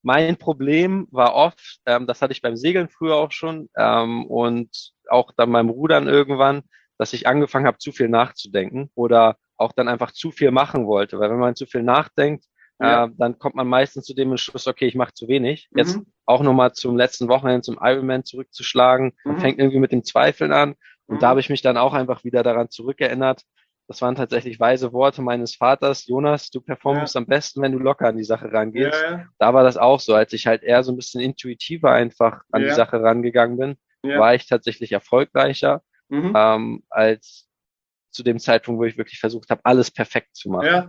Mein Problem war oft, das hatte ich beim Segeln früher auch schon, und auch dann beim Rudern irgendwann, dass ich angefangen habe, zu viel nachzudenken oder auch dann einfach zu viel machen wollte. Weil wenn man zu viel nachdenkt, Ja. dann kommt man meistens zu dem Entschluss, okay, ich mache zu wenig. Jetzt Mhm. auch nochmal zum letzten Wochenende, zum Ironman zurückzuschlagen. Man Mhm. fängt irgendwie mit dem Zweifeln an. Und da habe Mhm. ich mich dann auch einfach wieder daran zurückerinnert. Das waren tatsächlich weise Worte meines Vaters. Jonas, du Ja. performst am besten, wenn du locker an die Sache Ja. rangehst. Ja. Da war das auch so, als ich halt eher so ein bisschen intuitiver einfach an die Ja. Sache rangegangen bin, Ja. war ich tatsächlich erfolgreicher, Mhm. als zu dem Zeitpunkt, wo ich wirklich versucht habe, alles perfekt zu machen. Ja.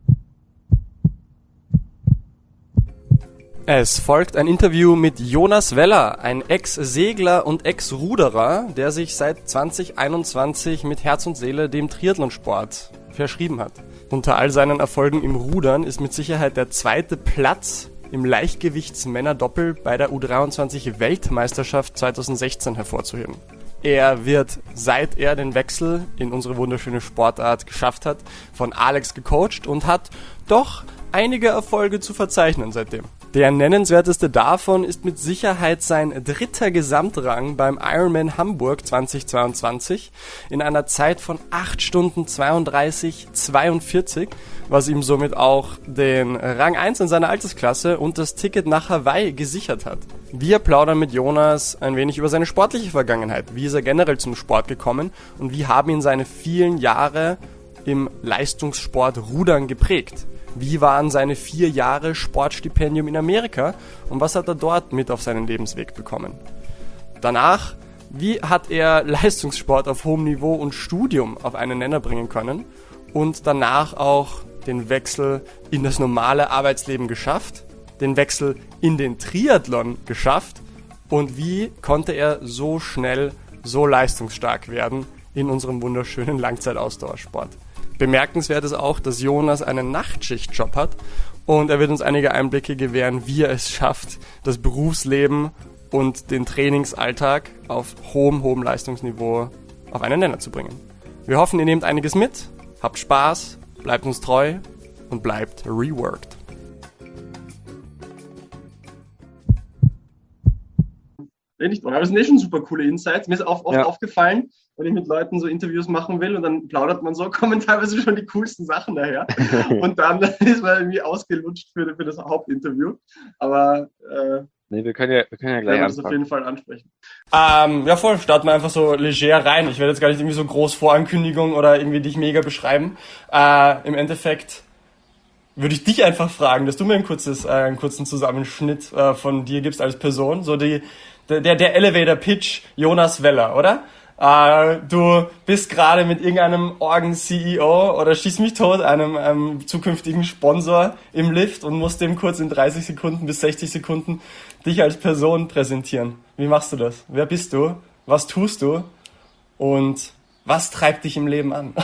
Es folgt ein Interview mit Jonas Weller, ein Ex-Segler und Ex-Ruderer, der sich seit 2021 mit Herz und Seele dem Triathlonsport verschrieben hat. Unter all seinen Erfolgen im Rudern ist mit Sicherheit der zweite Platz im Leichtgewichtsmännerdoppel bei der U23-Weltmeisterschaft 2016 hervorzuheben. Er wird, seit er den Wechsel in unsere wunderschöne Sportart geschafft hat, von Alex gecoacht und hat doch einige Erfolge zu verzeichnen seitdem. Der nennenswerteste davon ist mit Sicherheit sein dritter Gesamtrang beim Ironman Hamburg 2022 in einer Zeit von 8 Stunden 32,42, was ihm somit auch den Rang 1 in seiner Altersklasse und das Ticket nach Hawaii gesichert hat. Wir plaudern mit Jonas ein wenig über seine sportliche Vergangenheit. Wie ist er generell zum Sport gekommen und wie haben ihn seine vielen Jahre im Leistungssport Rudern geprägt? Wie waren seine 4 Jahre Sportstipendium in Amerika und was hat er dort mit auf seinen Lebensweg bekommen? Danach, wie hat er Leistungssport auf hohem Niveau und Studium auf einen Nenner bringen können und danach auch den Wechsel in das normale Arbeitsleben geschafft, den Wechsel in den Triathlon geschafft und wie konnte er so schnell so leistungsstark werden in unserem wunderschönen Langzeitausdauersport? Bemerkenswert ist auch, dass Jonas einen Nachtschichtjob hat und er wird uns einige Einblicke gewähren, wie er es schafft, das Berufsleben und den Trainingsalltag auf hohem Leistungsniveau auf einen Nenner zu bringen. Wir hoffen, ihr nehmt einiges mit, habt Spaß, bleibt uns treu und bleibt reworked. Nicht dran. Aber das sind schon super coole Insights. Mir ist oft Ja. aufgefallen, wenn ich mit Leuten so Interviews machen will und dann plaudert man so, kommen teilweise schon die coolsten Sachen daher. Und dann ist man irgendwie ausgelutscht für das Hauptinterview. Aber Nee, wir können ja werden gleich wir das auf anfangen. jeden Fall ansprechen. Ja voll, starten wir einfach so leger rein. Ich werde jetzt gar nicht irgendwie so groß Vorankündigung oder irgendwie dich mega beschreiben. Im Endeffekt würde ich dich einfach fragen, dass du mir einen kurzen Zusammenschnitt von dir gibst als Person. So der Elevator Pitch Jonas Weller, oder? Du bist gerade mit irgendeinem Orgen-CEO oder schieß mich tot, einem zukünftigen Sponsor im Lift und musst dem kurz in 30 Sekunden bis 60 Sekunden dich als Person präsentieren. Wie machst du das? Wer bist du? Was tust du? Und was treibt dich im Leben an?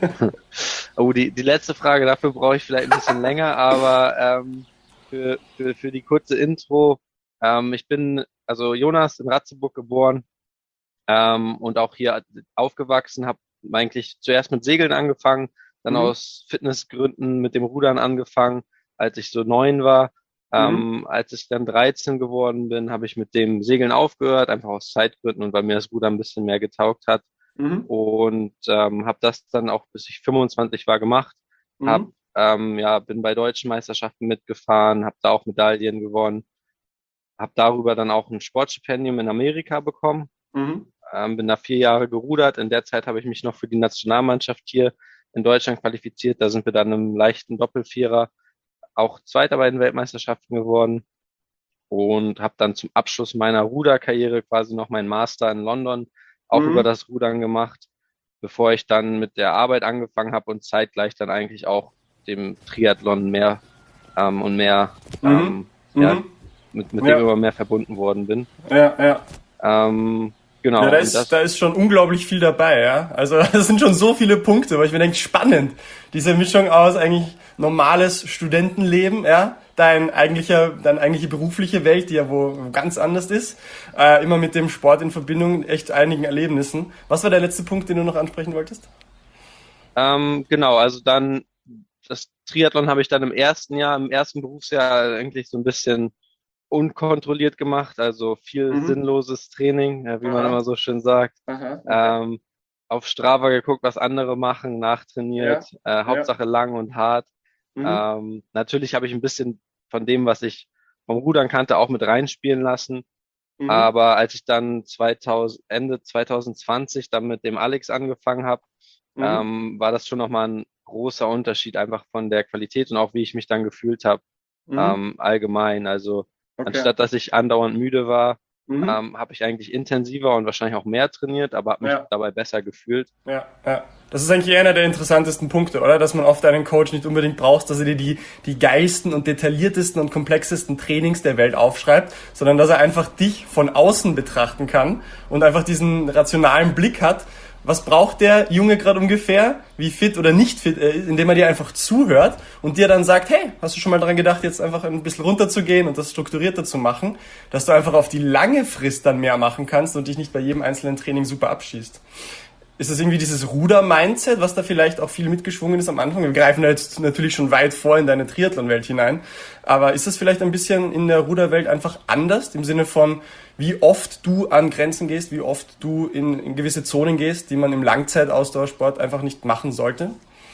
Oh, die letzte Frage, dafür brauche ich vielleicht ein bisschen länger, aber für die kurze Intro, ich bin also Jonas in Ratzeburg geboren, und auch hier aufgewachsen, habe eigentlich zuerst mit Segeln angefangen, dann Mhm. aus Fitnessgründen mit dem Rudern angefangen, als ich so 9 war. Mhm. Als ich dann 13 geworden bin, habe ich mit dem Segeln aufgehört, einfach aus Zeitgründen und weil mir das Rudern ein bisschen mehr getaugt hat. Mhm. Und habe das dann auch bis ich 25 war gemacht. Hab, Mhm. bin bei deutschen Meisterschaften mitgefahren, habe da auch Medaillen gewonnen, habe darüber dann auch ein Sportstipendium in Amerika bekommen, Mhm. bin da 4 Jahre gerudert. In der Zeit habe ich mich noch für die Nationalmannschaft hier in Deutschland qualifiziert. Da sind wir dann im leichten Doppelvierer auch Zweiter bei den Weltmeisterschaften geworden und habe dann zum Abschluss meiner Ruderkarriere quasi noch meinen Master in London auch über Mhm. das Rudern gemacht, bevor ich dann mit der Arbeit angefangen habe und zeitgleich dann eigentlich auch dem Triathlon mehr und mehr Mhm. ja, Mhm. mit dem Ja. immer mehr verbunden worden bin. Ja. Ähm, genau, Ja, da und das, ist schon unglaublich viel dabei, ja. Also es sind schon so viele Punkte, weil ich mir denke, spannend. Diese Mischung aus eigentlich normales Studentenleben, ja, deine eigentliche berufliche Welt, die ja wo ganz anders ist, immer mit dem Sport in Verbindung, echt einigen Erlebnissen. Was war der letzte Punkt, den du noch ansprechen wolltest? genau, also dann das Triathlon habe ich dann im ersten Berufsjahr eigentlich so ein bisschen unkontrolliert gemacht, also viel sinnloses Training, wie man immer so schön sagt. Aha, okay. Auf Strava geguckt, was andere machen, nachtrainiert, Ja. Hauptsache lang und hart. Mhm. Natürlich habe ich ein bisschen von dem, was ich vom Rudern kannte, auch mit reinspielen lassen. Mhm. Aber als ich dann Ende 2020 dann mit dem Alex angefangen habe, Mhm. war das schon nochmal ein großer Unterschied einfach von der Qualität und auch wie ich mich dann gefühlt habe, Mhm. allgemein. Also Okay. anstatt dass ich andauernd müde war, Mhm. habe ich eigentlich intensiver und wahrscheinlich auch mehr trainiert, aber habe mich Ja. dabei besser gefühlt. Ja, ja. Das ist eigentlich einer der interessantesten Punkte, oder? Dass man oft einen Coach nicht unbedingt braucht, dass er dir die geilsten und detailliertesten und komplexesten Trainings der Welt aufschreibt, sondern dass er einfach dich von außen betrachten kann und einfach diesen rationalen Blick hat. Was braucht der Junge gerade ungefähr? Wie fit oder nicht fit er ist, indem er dir einfach zuhört und dir dann sagt, hey, hast du schon mal daran gedacht, jetzt einfach ein bisschen runterzugehen und das strukturierter zu machen, dass du einfach auf die lange Frist dann mehr machen kannst und dich nicht bei jedem einzelnen Training super abschießt. Ist das irgendwie dieses Ruder-Mindset, was da vielleicht auch viel mitgeschwungen ist am Anfang? Wir greifen da jetzt natürlich schon weit vor in deine Triathlon-Welt hinein. Aber ist das vielleicht ein bisschen in der Ruderwelt einfach anders, im Sinne von, wie oft du an Grenzen gehst, wie oft du in gewisse Zonen gehst, die man im Langzeitausdauersport einfach nicht machen sollte?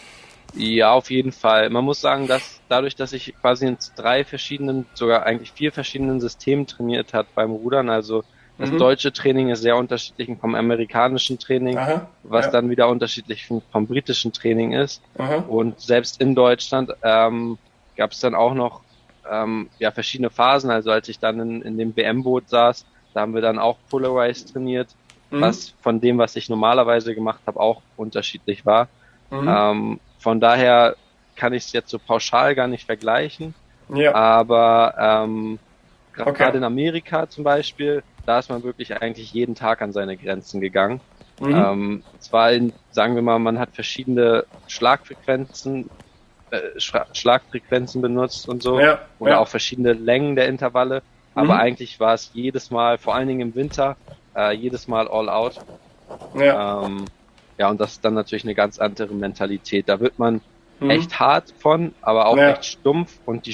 Ja, auf jeden Fall. Man muss sagen, dass dadurch, dass ich quasi in 3 verschiedenen, sogar eigentlich 4 verschiedenen Systemen trainiert hat beim Rudern, also das Mhm. deutsche Training ist sehr unterschiedlich vom amerikanischen Training, Aha. was Ja. dann wieder unterschiedlich vom britischen Training ist. Aha. Und selbst in Deutschland gab es dann auch noch ja, verschiedene Phasen. Also als ich dann in dem WM-Boot saß, da haben wir dann auch Polarized trainiert, Mhm. was von dem, was ich normalerweise gemacht habe, auch unterschiedlich war. Mhm. Von daher kann ich es jetzt so pauschal gar nicht vergleichen, Ja. aber Okay. gerade in Amerika zum Beispiel, da ist man wirklich eigentlich jeden Tag an seine Grenzen gegangen. Mhm. Sagen wir mal, man hat verschiedene Schlagfrequenzen benutzt und so Ja. oder auch Ja. verschiedene Längen der Intervalle, aber Mhm. eigentlich war es jedes Mal, vor allen Dingen im Winter, jedes Mal all out. Ja. Ja, und das ist dann natürlich eine ganz andere Mentalität. Da wird man Mhm. echt hart von, aber auch Ja. echt stumpf und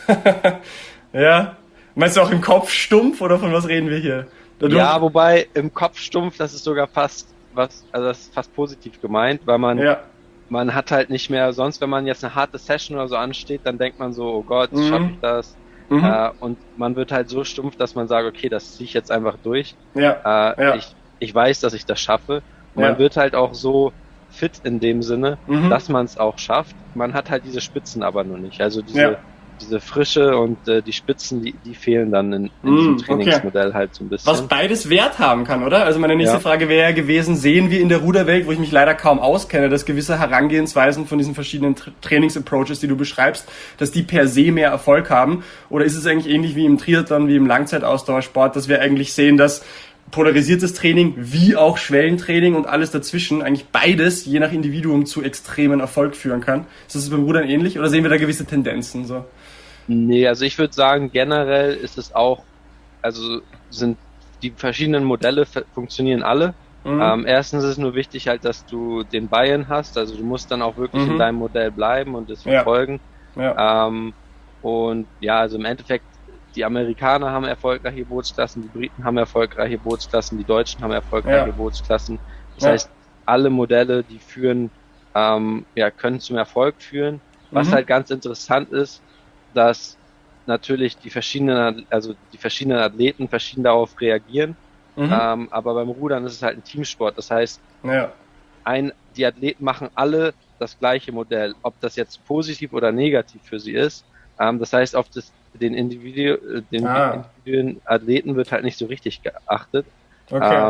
Ja. Meinst du auch im Kopf stumpf oder von was reden wir hier? Dadurch? ja, wobei im Kopf stumpf, das ist sogar fast also das ist fast positiv gemeint, weil Ja. man hat halt nicht mehr, sonst wenn man jetzt eine harte Session oder so ansteht, dann denkt man so, oh Gott, schaffe ich Mhm. das? Mhm. Und man wird halt so stumpf, dass man sagt, okay, das ziehe ich jetzt einfach durch. Ja. Ja. Ich weiß, dass ich das schaffe. Und man Ja. wird halt auch so fit in dem Sinne, Mhm. dass man es auch schafft. Man hat halt diese Spitzen aber nur nicht. Also Ja. diese Frische und die Spitzen, die fehlen dann in diesem Okay. Trainingsmodell halt so ein Was bisschen. beides Wert haben kann, oder? Also meine nächste Ja. Frage wäre ja gewesen, sehen wir in der Ruderwelt, wo ich mich leider kaum auskenne, dass gewisse Herangehensweisen von diesen verschiedenen Trainingsapproaches, die du beschreibst, dass die per se mehr Erfolg haben? Oder ist es eigentlich ähnlich wie im Triathlon, wie im Langzeitausdauersport, dass wir eigentlich sehen, dass polarisiertes Training wie auch Schwellentraining und alles dazwischen, eigentlich beides, je nach Individuum, zu extremen Erfolg führen kann? Ist das beim Rudern ähnlich oder sehen wir da gewisse Tendenzen so? Nee, also ich würde sagen, generell ist es auch, also sind die verschiedenen Modelle funktionieren alle. Mhm. Erstens ist es nur wichtig halt, dass du den Buy-in hast, also du musst dann auch wirklich in Mhm. deinem Modell bleiben und es Ja. verfolgen. Ja. Und ja, also im Endeffekt, die Amerikaner haben erfolgreiche Bootsklassen, die Briten haben erfolgreiche Bootsklassen, die Deutschen haben erfolgreiche Ja. Bootsklassen. Das Ja. heißt, alle Modelle, die führen, ja, können zum Erfolg führen. Was Mhm. halt ganz interessant ist, dass natürlich die verschiedenen Athleten verschieden darauf reagieren. Mhm. Aber beim Rudern ist es halt ein Teamsport. Das heißt, Ja. die Athleten machen alle das gleiche Modell, ob das jetzt positiv oder negativ für sie ist. Das heißt, auf den individuellen Athleten wird halt nicht so richtig geachtet. Okay.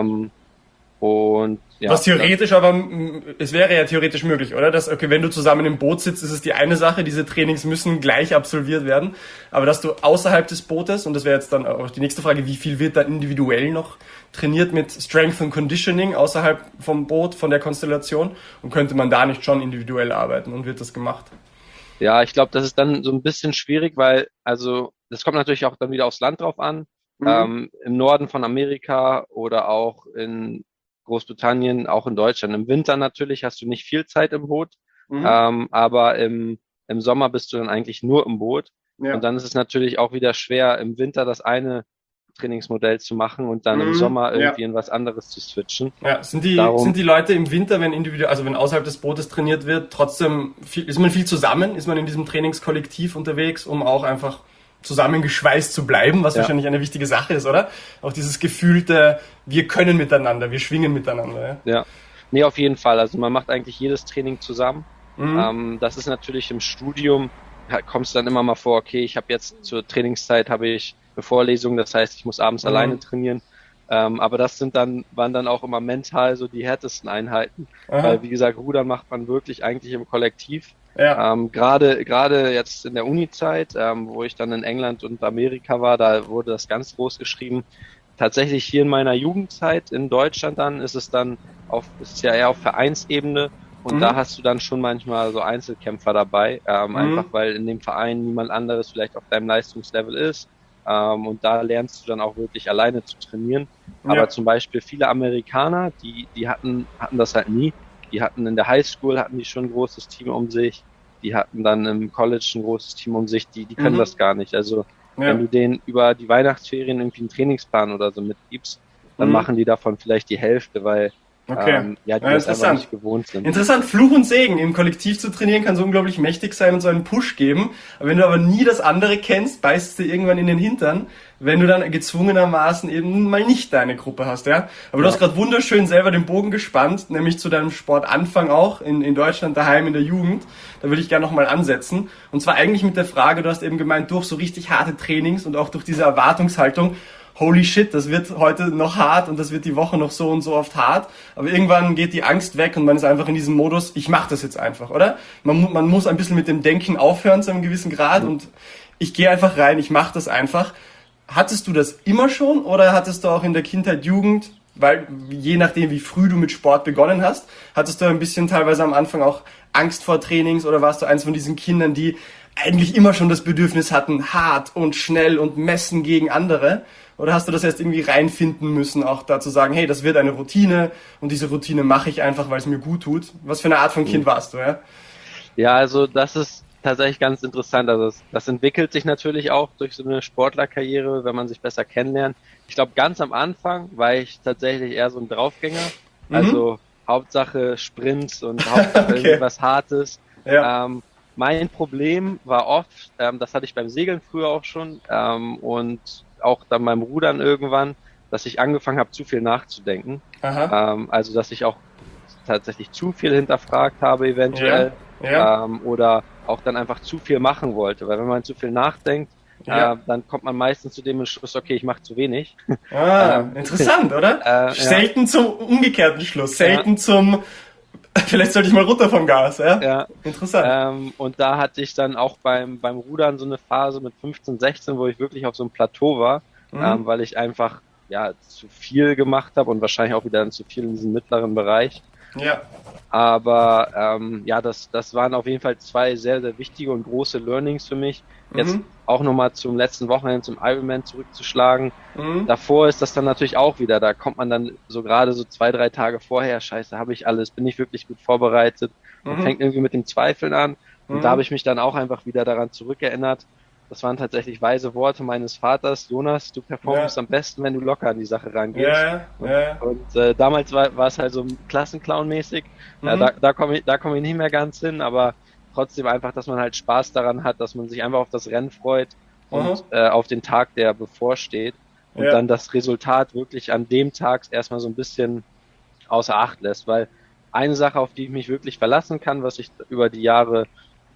Und ja, Was theoretisch aber, es wäre ja theoretisch möglich, oder? Dass, okay, wenn du zusammen im Boot sitzt, ist es die eine Sache, diese Trainings müssen gleich absolviert werden. Aber dass du außerhalb des Bootes, und das wäre jetzt dann auch die nächste Frage, wie viel wird da individuell noch trainiert mit Strength and Conditioning außerhalb vom Boot, von der Konstellation? Und könnte man da nicht schon individuell arbeiten und wird das gemacht? ja, ich glaube, das ist dann so ein bisschen schwierig, weil, also, das kommt natürlich auch dann wieder aufs Land drauf an. Mhm. Im Norden von Amerika oder auch in Großbritannien, auch in Deutschland. Im Winter natürlich hast du nicht viel Zeit im Boot, Mhm. aber im Sommer bist du dann eigentlich nur im Boot. Ja. Und dann ist es natürlich auch wieder schwer, im Winter das eine Trainingsmodell zu machen und dann im Sommer irgendwie in was anderes zu switchen. Ja, sind die Leute im Winter, wenn außerhalb des Bootes trainiert wird, trotzdem ist man viel zusammen? Ist man in diesem Trainingskollektiv unterwegs, um auch einfach zusammengeschweißt zu bleiben, was wahrscheinlich eine wichtige Sache ist, oder? Auch dieses gefühlte, wir können miteinander, wir schwingen miteinander. Ja. Nee, auf jeden Fall. Also man macht eigentlich jedes Training zusammen. Das ist natürlich im Studium, kommt es dann immer mal vor, okay, ich habe jetzt zur Trainingszeit habe ich eine Vorlesung, das heißt, ich muss abends alleine trainieren. Aber das waren dann auch immer mental so die härtesten Einheiten. Weil, wie gesagt, Rudern macht man wirklich eigentlich im Kollektiv. Ja. Gerade jetzt in der Uni-Zeit, wo ich dann in England und Amerika war, da wurde das ganz groß geschrieben. Tatsächlich hier in meiner Jugendzeit in Deutschland dann ist es ja eher auf Vereinsebene. Und da hast du dann schon manchmal so Einzelkämpfer dabei, einfach weil in dem Verein niemand anderes vielleicht auf deinem Leistungslevel ist. Und da lernst du dann auch wirklich alleine zu trainieren. Ja. Aber zum Beispiel viele Amerikaner, die hatten das halt nie. Die hatten in der Highschool hatten die schon ein großes Team um sich. Die hatten dann im College ein großes Team um sich. Die können das gar nicht. Also wenn du denen über die Weihnachtsferien irgendwie einen Trainingsplan oder so mitgibst, dann machen die davon vielleicht die Hälfte, weil die das einfach nicht gewohnt sind. Interessant, Fluch und Segen. Im Kollektiv zu trainieren kann so unglaublich mächtig sein und so einen Push geben. Aber wenn du aber nie das andere kennst, beißt es dir irgendwann in den Hintern, wenn du dann gezwungenermaßen eben mal nicht deine Gruppe hast, ja. Aber du hast gerade wunderschön selber den Bogen gespannt, nämlich zu deinem Sportanfang auch in Deutschland daheim in der Jugend. Da würde ich gerne nochmal ansetzen. Und zwar eigentlich mit der Frage, du hast eben gemeint, durch so richtig harte Trainings und auch durch diese Erwartungshaltung, holy shit, das wird heute noch hart und das wird die Woche noch so und so oft hart. Aber irgendwann geht die Angst weg und man ist einfach in diesem Modus, ich mache das jetzt einfach, oder? Man muss ein bisschen mit dem Denken aufhören zu einem gewissen Grad und ich gehe einfach rein, ich mache das einfach. Hattest du das immer schon oder hattest du auch in der Kindheit, Jugend, weil je nachdem wie früh du mit Sport begonnen hast, hattest du ein bisschen teilweise am Anfang auch Angst vor Trainings oder warst du eins von diesen Kindern, die eigentlich immer schon das Bedürfnis hatten, hart und schnell und messen gegen andere? Oder hast du das erst irgendwie reinfinden müssen, auch da zu sagen, hey, das wird eine Routine und diese Routine mache ich einfach, weil es mir gut tut? Was für eine Art von Kind warst du, ja? Ja, also das ist tatsächlich ganz interessant. Also das entwickelt sich natürlich auch durch so eine Sportlerkarriere, wenn man sich besser kennenlernt. Ich glaube, ganz am Anfang war ich tatsächlich eher so ein Draufgänger. Also Hauptsache Sprints und Hauptsache irgendwie was Hartes. Ja. Mein Problem war oft, das hatte ich beim Segeln früher auch schon und auch dann beim Rudern irgendwann, dass ich angefangen habe, zu viel nachzudenken. Also dass ich auch tatsächlich zu viel hinterfragt habe eventuell oder auch dann einfach zu viel machen wollte. Weil wenn man zu viel nachdenkt, dann kommt man meistens zu dem Schluss, okay, ich mache zu wenig. Interessant, oder? Selten zum umgekehrten Schluss, selten zum vielleicht sollte ich mal runter vom Gas, ja? Ja. Interessant. Und da hatte ich dann auch beim Rudern so eine Phase mit 15, 16, wo ich wirklich auf so einem Plateau war, weil ich einfach zu viel gemacht habe und wahrscheinlich auch wieder zu viel in diesem mittleren Bereich. Ja. Aber das waren auf jeden Fall zwei sehr, sehr wichtige und große Learnings für mich. Jetzt auch nochmal zum letzten Wochenende zum Ironman zurückzuschlagen. Davor ist das dann natürlich auch wieder, da kommt man dann so gerade so 2-3 Tage vorher, scheiße, habe ich alles, bin ich wirklich gut vorbereitet und fängt irgendwie mit dem Zweifeln an. Und da habe ich mich dann auch einfach wieder daran zurückerinnert. Das waren tatsächlich weise Worte meines Vaters. Jonas, du performst am besten, wenn du locker an die Sache rangehst. Und damals war es halt so Klassenclown-mäßig. Da komme ich nicht mehr ganz hin, aber trotzdem einfach, dass man halt Spaß daran hat, dass man sich einfach auf das Rennen freut und auf den Tag, der bevorsteht. Und dann das Resultat wirklich an dem Tag erstmal so ein bisschen außer Acht lässt. Weil eine Sache, auf die ich mich wirklich verlassen kann, was ich über die Jahre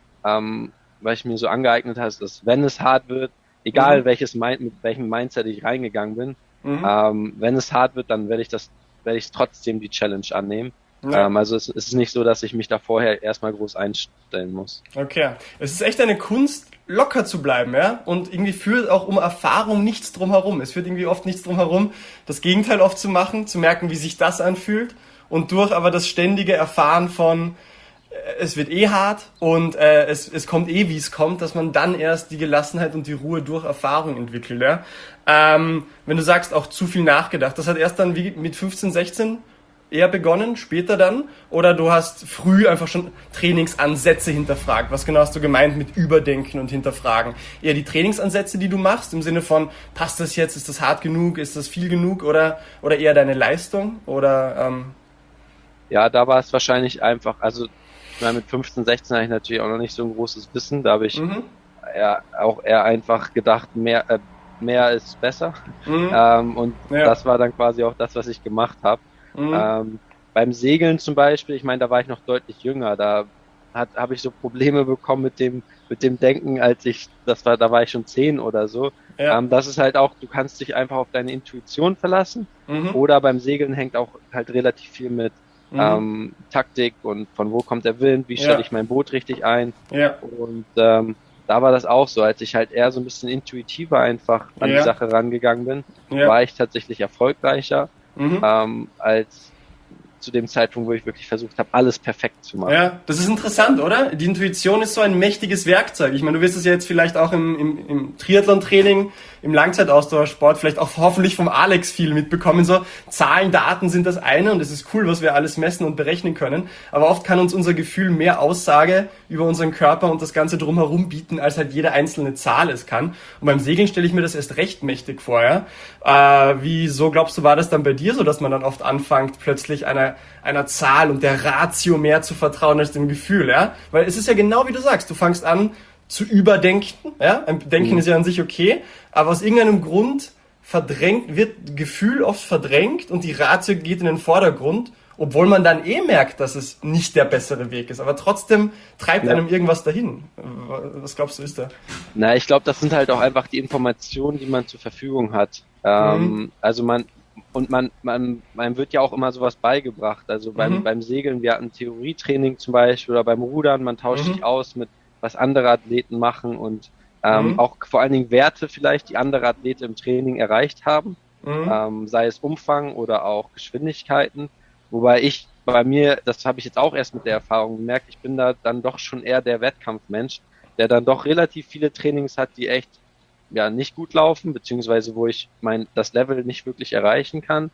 weil ich mir so angeeignet habe, dass wenn es hart wird, egal mit welchem Mindset ich reingegangen bin, wenn es hart wird, dann werde ich trotzdem die Challenge annehmen. Also es ist nicht so, dass ich mich da vorher erstmal groß einstellen muss. Okay. Es ist echt eine Kunst, locker zu bleiben, ja? Und irgendwie führt auch um Erfahrung nichts drum herum. Es führt irgendwie oft nichts drum herum, das Gegenteil oft zu machen, zu merken, wie sich das anfühlt und durch aber das ständige Erfahren von es wird hart und es kommt wie es kommt, dass man dann erst die Gelassenheit und die Ruhe durch Erfahrung entwickelt. Ja? Wenn du sagst, auch zu viel nachgedacht, das hat erst dann wie mit 15, 16 eher begonnen, später dann? Oder du hast früh einfach schon Trainingsansätze hinterfragt? Was genau hast du gemeint mit Überdenken und Hinterfragen? Eher die Trainingsansätze, die du machst, im Sinne von, passt das jetzt, ist das hart genug, ist das viel genug? Oder eher deine Leistung? Oder, Ja, da war es wahrscheinlich einfach, also ich meine, mit 15, 16 hatte ich natürlich auch noch nicht so ein großes Wissen. Da habe ich eher einfach gedacht, mehr ist besser. Und das war dann quasi auch das, was ich gemacht habe. Beim Segeln zum Beispiel, ich meine, da war ich noch deutlich jünger. Da habe ich so Probleme bekommen mit dem Denken, da war ich schon 10 oder so. Ja. Das ist halt auch, du kannst dich einfach auf deine Intuition verlassen. Oder beim Segeln hängt auch halt relativ viel mit Taktik und von wo kommt der Wind, wie stelle ich mein Boot richtig ein. Ja. Und da war das auch so, als ich halt eher so ein bisschen intuitiver einfach an die Sache rangegangen bin, war ich tatsächlich erfolgreicher als zu dem Zeitpunkt, wo ich wirklich versucht habe, alles perfekt zu machen. Ja, das ist interessant, oder? Die Intuition ist so ein mächtiges Werkzeug. Ich meine, du wirst es ja jetzt vielleicht auch im Triathlon-Training, im Langzeitausdauersport, vielleicht auch hoffentlich vom Alex viel mitbekommen. So Zahlen, Daten sind das eine und es ist cool, was wir alles messen und berechnen können. Aber oft kann uns unser Gefühl mehr Aussage über unseren Körper und das Ganze drumherum bieten, als halt jede einzelne Zahl es kann. Und beim Segeln stelle ich mir das erst recht mächtig vor, ja? Wieso glaubst du, war das dann bei dir so, dass man dann oft anfängt, plötzlich einer Zahl und der Ratio mehr zu vertrauen als dem Gefühl, ja? Weil es ist ja genau wie du sagst, du fängst an zu überdenken, ja? Ein Denken ist ja an sich okay, aber aus irgendeinem Grund wird Gefühl oft verdrängt und die Ratio geht in den Vordergrund, obwohl man dann merkt, dass es nicht der bessere Weg ist, aber trotzdem treibt einem irgendwas dahin. Was glaubst du, ist da? Na, ich glaube, das sind halt auch einfach die Informationen, die man zur Verfügung hat. Also man wird ja auch immer sowas beigebracht. Also beim Segeln, wir hatten Theorietraining zum Beispiel oder beim Rudern, man tauscht sich aus mit was andere Athleten machen und auch vor allen Dingen Werte vielleicht, die andere Athleten im Training erreicht haben, sei es Umfang oder auch Geschwindigkeiten. Wobei bei mir, das habe ich jetzt auch erst mit der Erfahrung gemerkt, ich bin da dann doch schon eher der Wettkampfmensch, der dann doch relativ viele Trainings hat, die echt nicht gut laufen, beziehungsweise wo ich das Level nicht wirklich erreichen kann.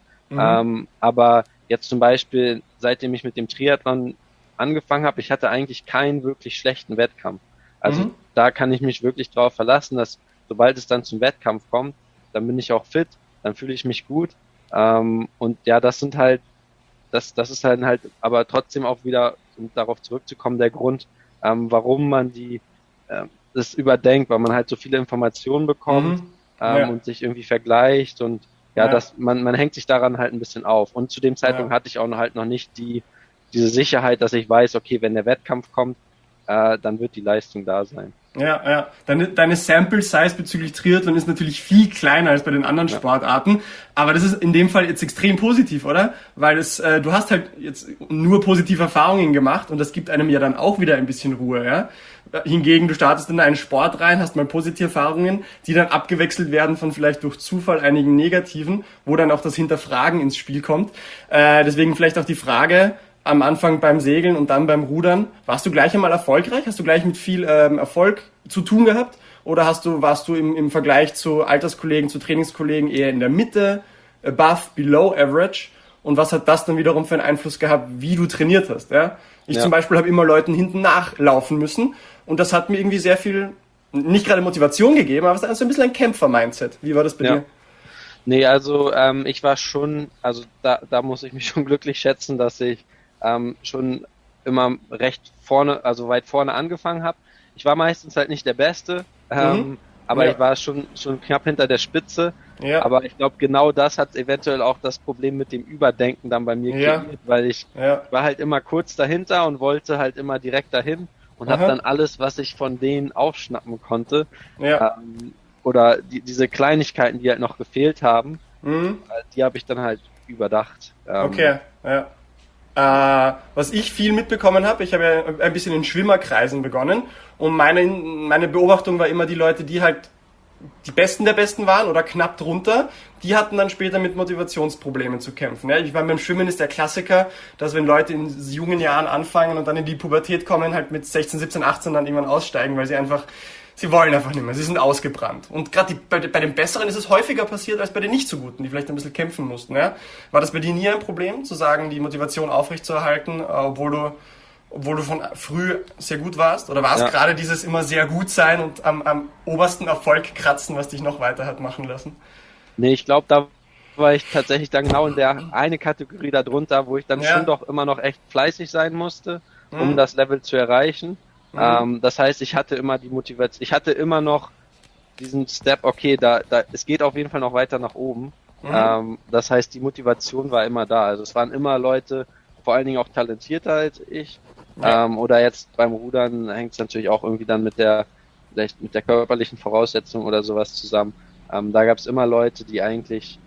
Aber jetzt zum Beispiel, seitdem ich mit dem Triathlon angefangen habe, ich hatte eigentlich keinen wirklich schlechten Wettkampf. Also da kann ich mich wirklich drauf verlassen, dass sobald es dann zum Wettkampf kommt, dann bin ich auch fit, dann fühle ich mich gut. Und ja, das sind halt, das ist halt, aber trotzdem auch wieder, um darauf zurückzukommen, der Grund, warum man das überdenkt, weil man halt so viele Informationen bekommt und sich irgendwie vergleicht und man hängt sich daran halt ein bisschen auf. Und zu dem Zeitpunkt hatte ich auch noch nicht diese Sicherheit, dass ich weiß, okay, wenn der Wettkampf kommt, dann wird die Leistung da sein. Ja. Deine Sample Size bezüglich Triathlon ist natürlich viel kleiner als bei den anderen Sportarten, aber das ist in dem Fall jetzt extrem positiv, oder? Weil du hast halt jetzt nur positive Erfahrungen gemacht und das gibt einem ja dann auch wieder ein bisschen Ruhe, ja? Hingegen, du startest in einen Sport rein, hast mal positive Erfahrungen, die dann abgewechselt werden von vielleicht durch Zufall einigen negativen, wo dann auch das Hinterfragen ins Spiel kommt. Deswegen vielleicht auch die Frage, am Anfang beim Segeln und dann beim Rudern. Warst du gleich einmal erfolgreich? Hast du gleich mit viel Erfolg zu tun gehabt? Oder warst du im Vergleich zu Alterskollegen, zu Trainingskollegen eher in der Mitte, above, below average? Und was hat das dann wiederum für einen Einfluss gehabt, wie du trainiert hast? Ja? Ich zum Beispiel habe immer Leuten hinten nachlaufen müssen und das hat mir irgendwie sehr viel, nicht gerade Motivation gegeben, aber es ist so ein bisschen ein Kämpfer-Mindset. Wie war das bei dir? Nee, also ich war schon, also da muss ich mich schon glücklich schätzen, dass ich schon immer recht vorne, also weit vorne angefangen habe. Ich war meistens halt nicht der Beste, aber ich war schon knapp hinter der Spitze. Ja. Aber ich glaube, genau das hat eventuell auch das Problem mit dem Überdenken dann bei mir kreiert, weil ich war halt immer kurz dahinter und wollte halt immer direkt dahin und habe dann alles, was ich von denen aufschnappen konnte, oder diese Kleinigkeiten, die halt noch gefehlt haben, die habe ich dann halt überdacht. Was ich viel mitbekommen habe, ich habe ja ein bisschen in Schwimmerkreisen begonnen und meine Beobachtung war immer, die Leute, die halt die Besten der Besten waren oder knapp drunter, die hatten dann später mit Motivationsproblemen zu kämpfen. Ja? Ich meine, beim Schwimmen ist der Klassiker, dass wenn Leute in jungen Jahren anfangen und dann in die Pubertät kommen, halt mit 16, 17, 18 dann irgendwann aussteigen, weil sie einfach Sie wollen einfach nicht mehr, sie sind ausgebrannt. Und gerade bei den Besseren ist es häufiger passiert als bei den nicht so Guten, die vielleicht ein bisschen kämpfen mussten. Ja? War das bei dir nie ein Problem, zu sagen, die Motivation aufrechtzuerhalten, obwohl du von früh sehr gut warst? Oder war es gerade dieses immer sehr gut sein und am obersten Erfolg kratzen, was dich noch weiter hat machen lassen? Nee, ich glaube, da war ich tatsächlich dann genau in der eine Kategorie darunter, wo ich dann schon doch immer noch echt fleißig sein musste, um das Level zu erreichen. Das heißt, ich hatte immer die Motivation, ich hatte immer noch diesen Step, okay, es geht auf jeden Fall noch weiter nach oben. Das heißt, die Motivation war immer da. Also es waren immer Leute, vor allen Dingen auch talentierter als ich. Oder jetzt beim Rudern hängt es natürlich auch irgendwie dann vielleicht mit der körperlichen Voraussetzung oder sowas zusammen. Da gab es immer Leute, die eigentlich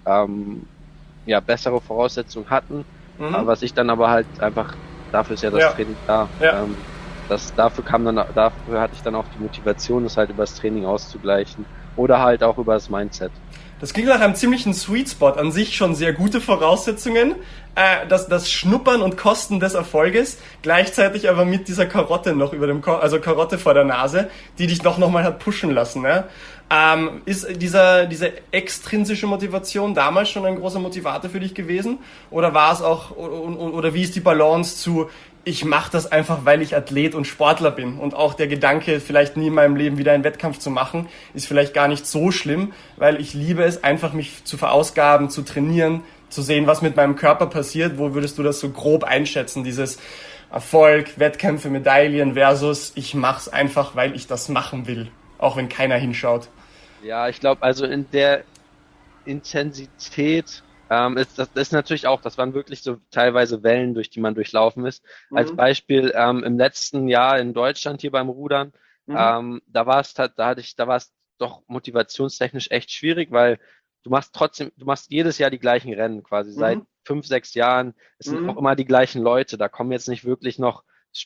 bessere Voraussetzungen hatten, was ich dann aber halt einfach, dafür ist ja das Training da. Dafür hatte ich dann auch die Motivation, das halt übers Training auszugleichen oder halt auch über das Mindset. Das klingt nach einem ziemlichen Sweet Spot, an sich schon sehr gute Voraussetzungen, das Schnuppern und Kosten des Erfolges, gleichzeitig aber mit dieser Karotte noch also Karotte vor der Nase, die dich noch mal hat pushen lassen. Ne? Ist diese extrinsische Motivation damals schon ein großer Motivator für dich gewesen? Oder war es auch, oder wie ist die Balance zu, ich mache das einfach, weil ich Athlet und Sportler bin, und auch der Gedanke, vielleicht nie in meinem Leben wieder einen Wettkampf zu machen, ist vielleicht gar nicht so schlimm, weil ich liebe es, einfach mich zu verausgaben, zu trainieren, zu sehen, was mit meinem Körper passiert. Wo würdest du das so grob einschätzen, dieses Erfolg, Wettkämpfe, Medaillen versus ich mach's einfach, weil ich das machen will, auch wenn keiner hinschaut? Ja, ich glaube, also in der Intensität das ist natürlich auch, das waren wirklich so teilweise Wellen, durch die man durchlaufen ist. Als Beispiel im letzten Jahr in Deutschland hier beim Rudern, da war es doch motivationstechnisch echt schwierig, weil du machst jedes Jahr die gleichen Rennen quasi, seit 5, 6 Jahren. Es sind auch immer die gleichen Leute, da kommen jetzt nicht wirklich noch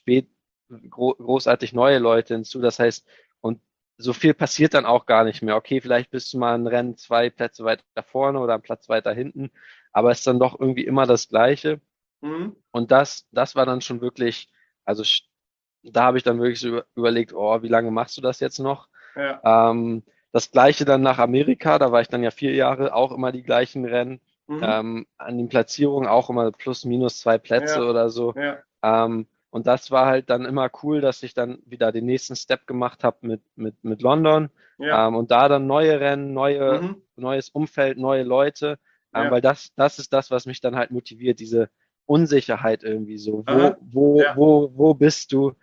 großartig neue Leute hinzu. Das heißt, und so viel passiert dann auch gar nicht mehr. Okay, vielleicht bist du mal ein Rennen 2 Plätze weiter vorne oder einen Platz weiter hinten, aber es ist dann doch irgendwie immer das Gleiche. Und das war dann schon wirklich, also da habe ich dann wirklich so überlegt, wie lange machst du das jetzt noch? Ja. Das Gleiche dann nach Amerika, da war ich dann ja 4 Jahre, auch immer die gleichen Rennen. An den Platzierungen auch immer plus minus 2 Plätze oder so. Ja. Und das war halt dann immer cool, dass ich dann wieder den nächsten Step gemacht habe mit London. Ja. Und da dann neue Rennen, neues Umfeld, neue Leute. Weil das ist das, was mich dann halt motiviert, diese Unsicherheit irgendwie so. Wo bist du?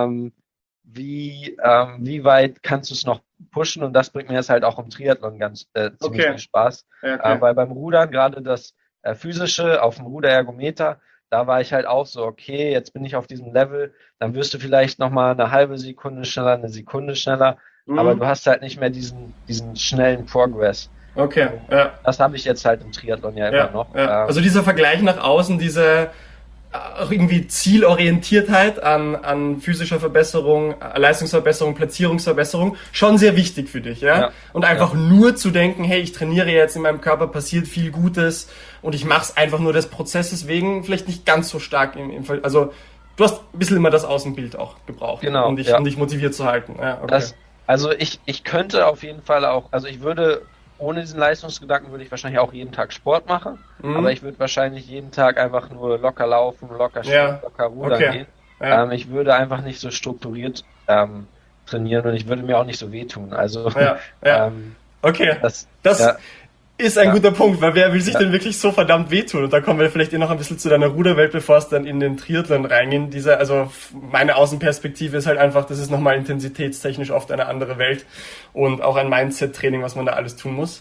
Wie weit kannst du es noch pushen? Und das bringt mir jetzt halt auch im Triathlon ziemlich viel Spaß. Okay. Weil beim Rudern, gerade das Physische auf dem Ruderergometer, da war ich halt auch so, okay, jetzt bin ich auf diesem Level, dann wirst du vielleicht nochmal eine halbe Sekunde schneller, eine Sekunde schneller, aber du hast halt nicht mehr diesen schnellen Progress. Okay, ja. Das habe ich jetzt halt im Triathlon ja immer noch. Ja. Also dieser Vergleich nach außen, diese auch irgendwie Zielorientiertheit an physischer Verbesserung, Leistungsverbesserung, Platzierungsverbesserung, schon sehr wichtig für dich, ja? Und einfach nur zu denken, hey, ich trainiere jetzt, in meinem Körper passiert viel Gutes und ich mache es einfach nur des Prozesses wegen, vielleicht nicht ganz so stark im Fall. Also du hast ein bisschen immer das Außenbild auch gebraucht, um dich motiviert zu halten. Ja, okay. Also ich könnte auf jeden Fall auch, also ich würde ohne diesen Leistungsgedanken würde ich wahrscheinlich auch jeden Tag Sport machen, aber ich würde wahrscheinlich jeden Tag einfach nur locker laufen, locker schwimmen, locker rudern gehen. Ja. Ich würde einfach nicht so strukturiert trainieren und ich würde mir auch nicht so wehtun. Also okay, das ist ein guter Punkt, weil wer will sich denn wirklich so verdammt wehtun? Und da kommen wir vielleicht noch ein bisschen zu deiner Ruderwelt, bevor es dann in den Triathlon reingehen. Also meine Außenperspektive ist halt einfach, das ist nochmal intensitätstechnisch oft eine andere Welt und auch ein Mindset-Training, was man da alles tun muss.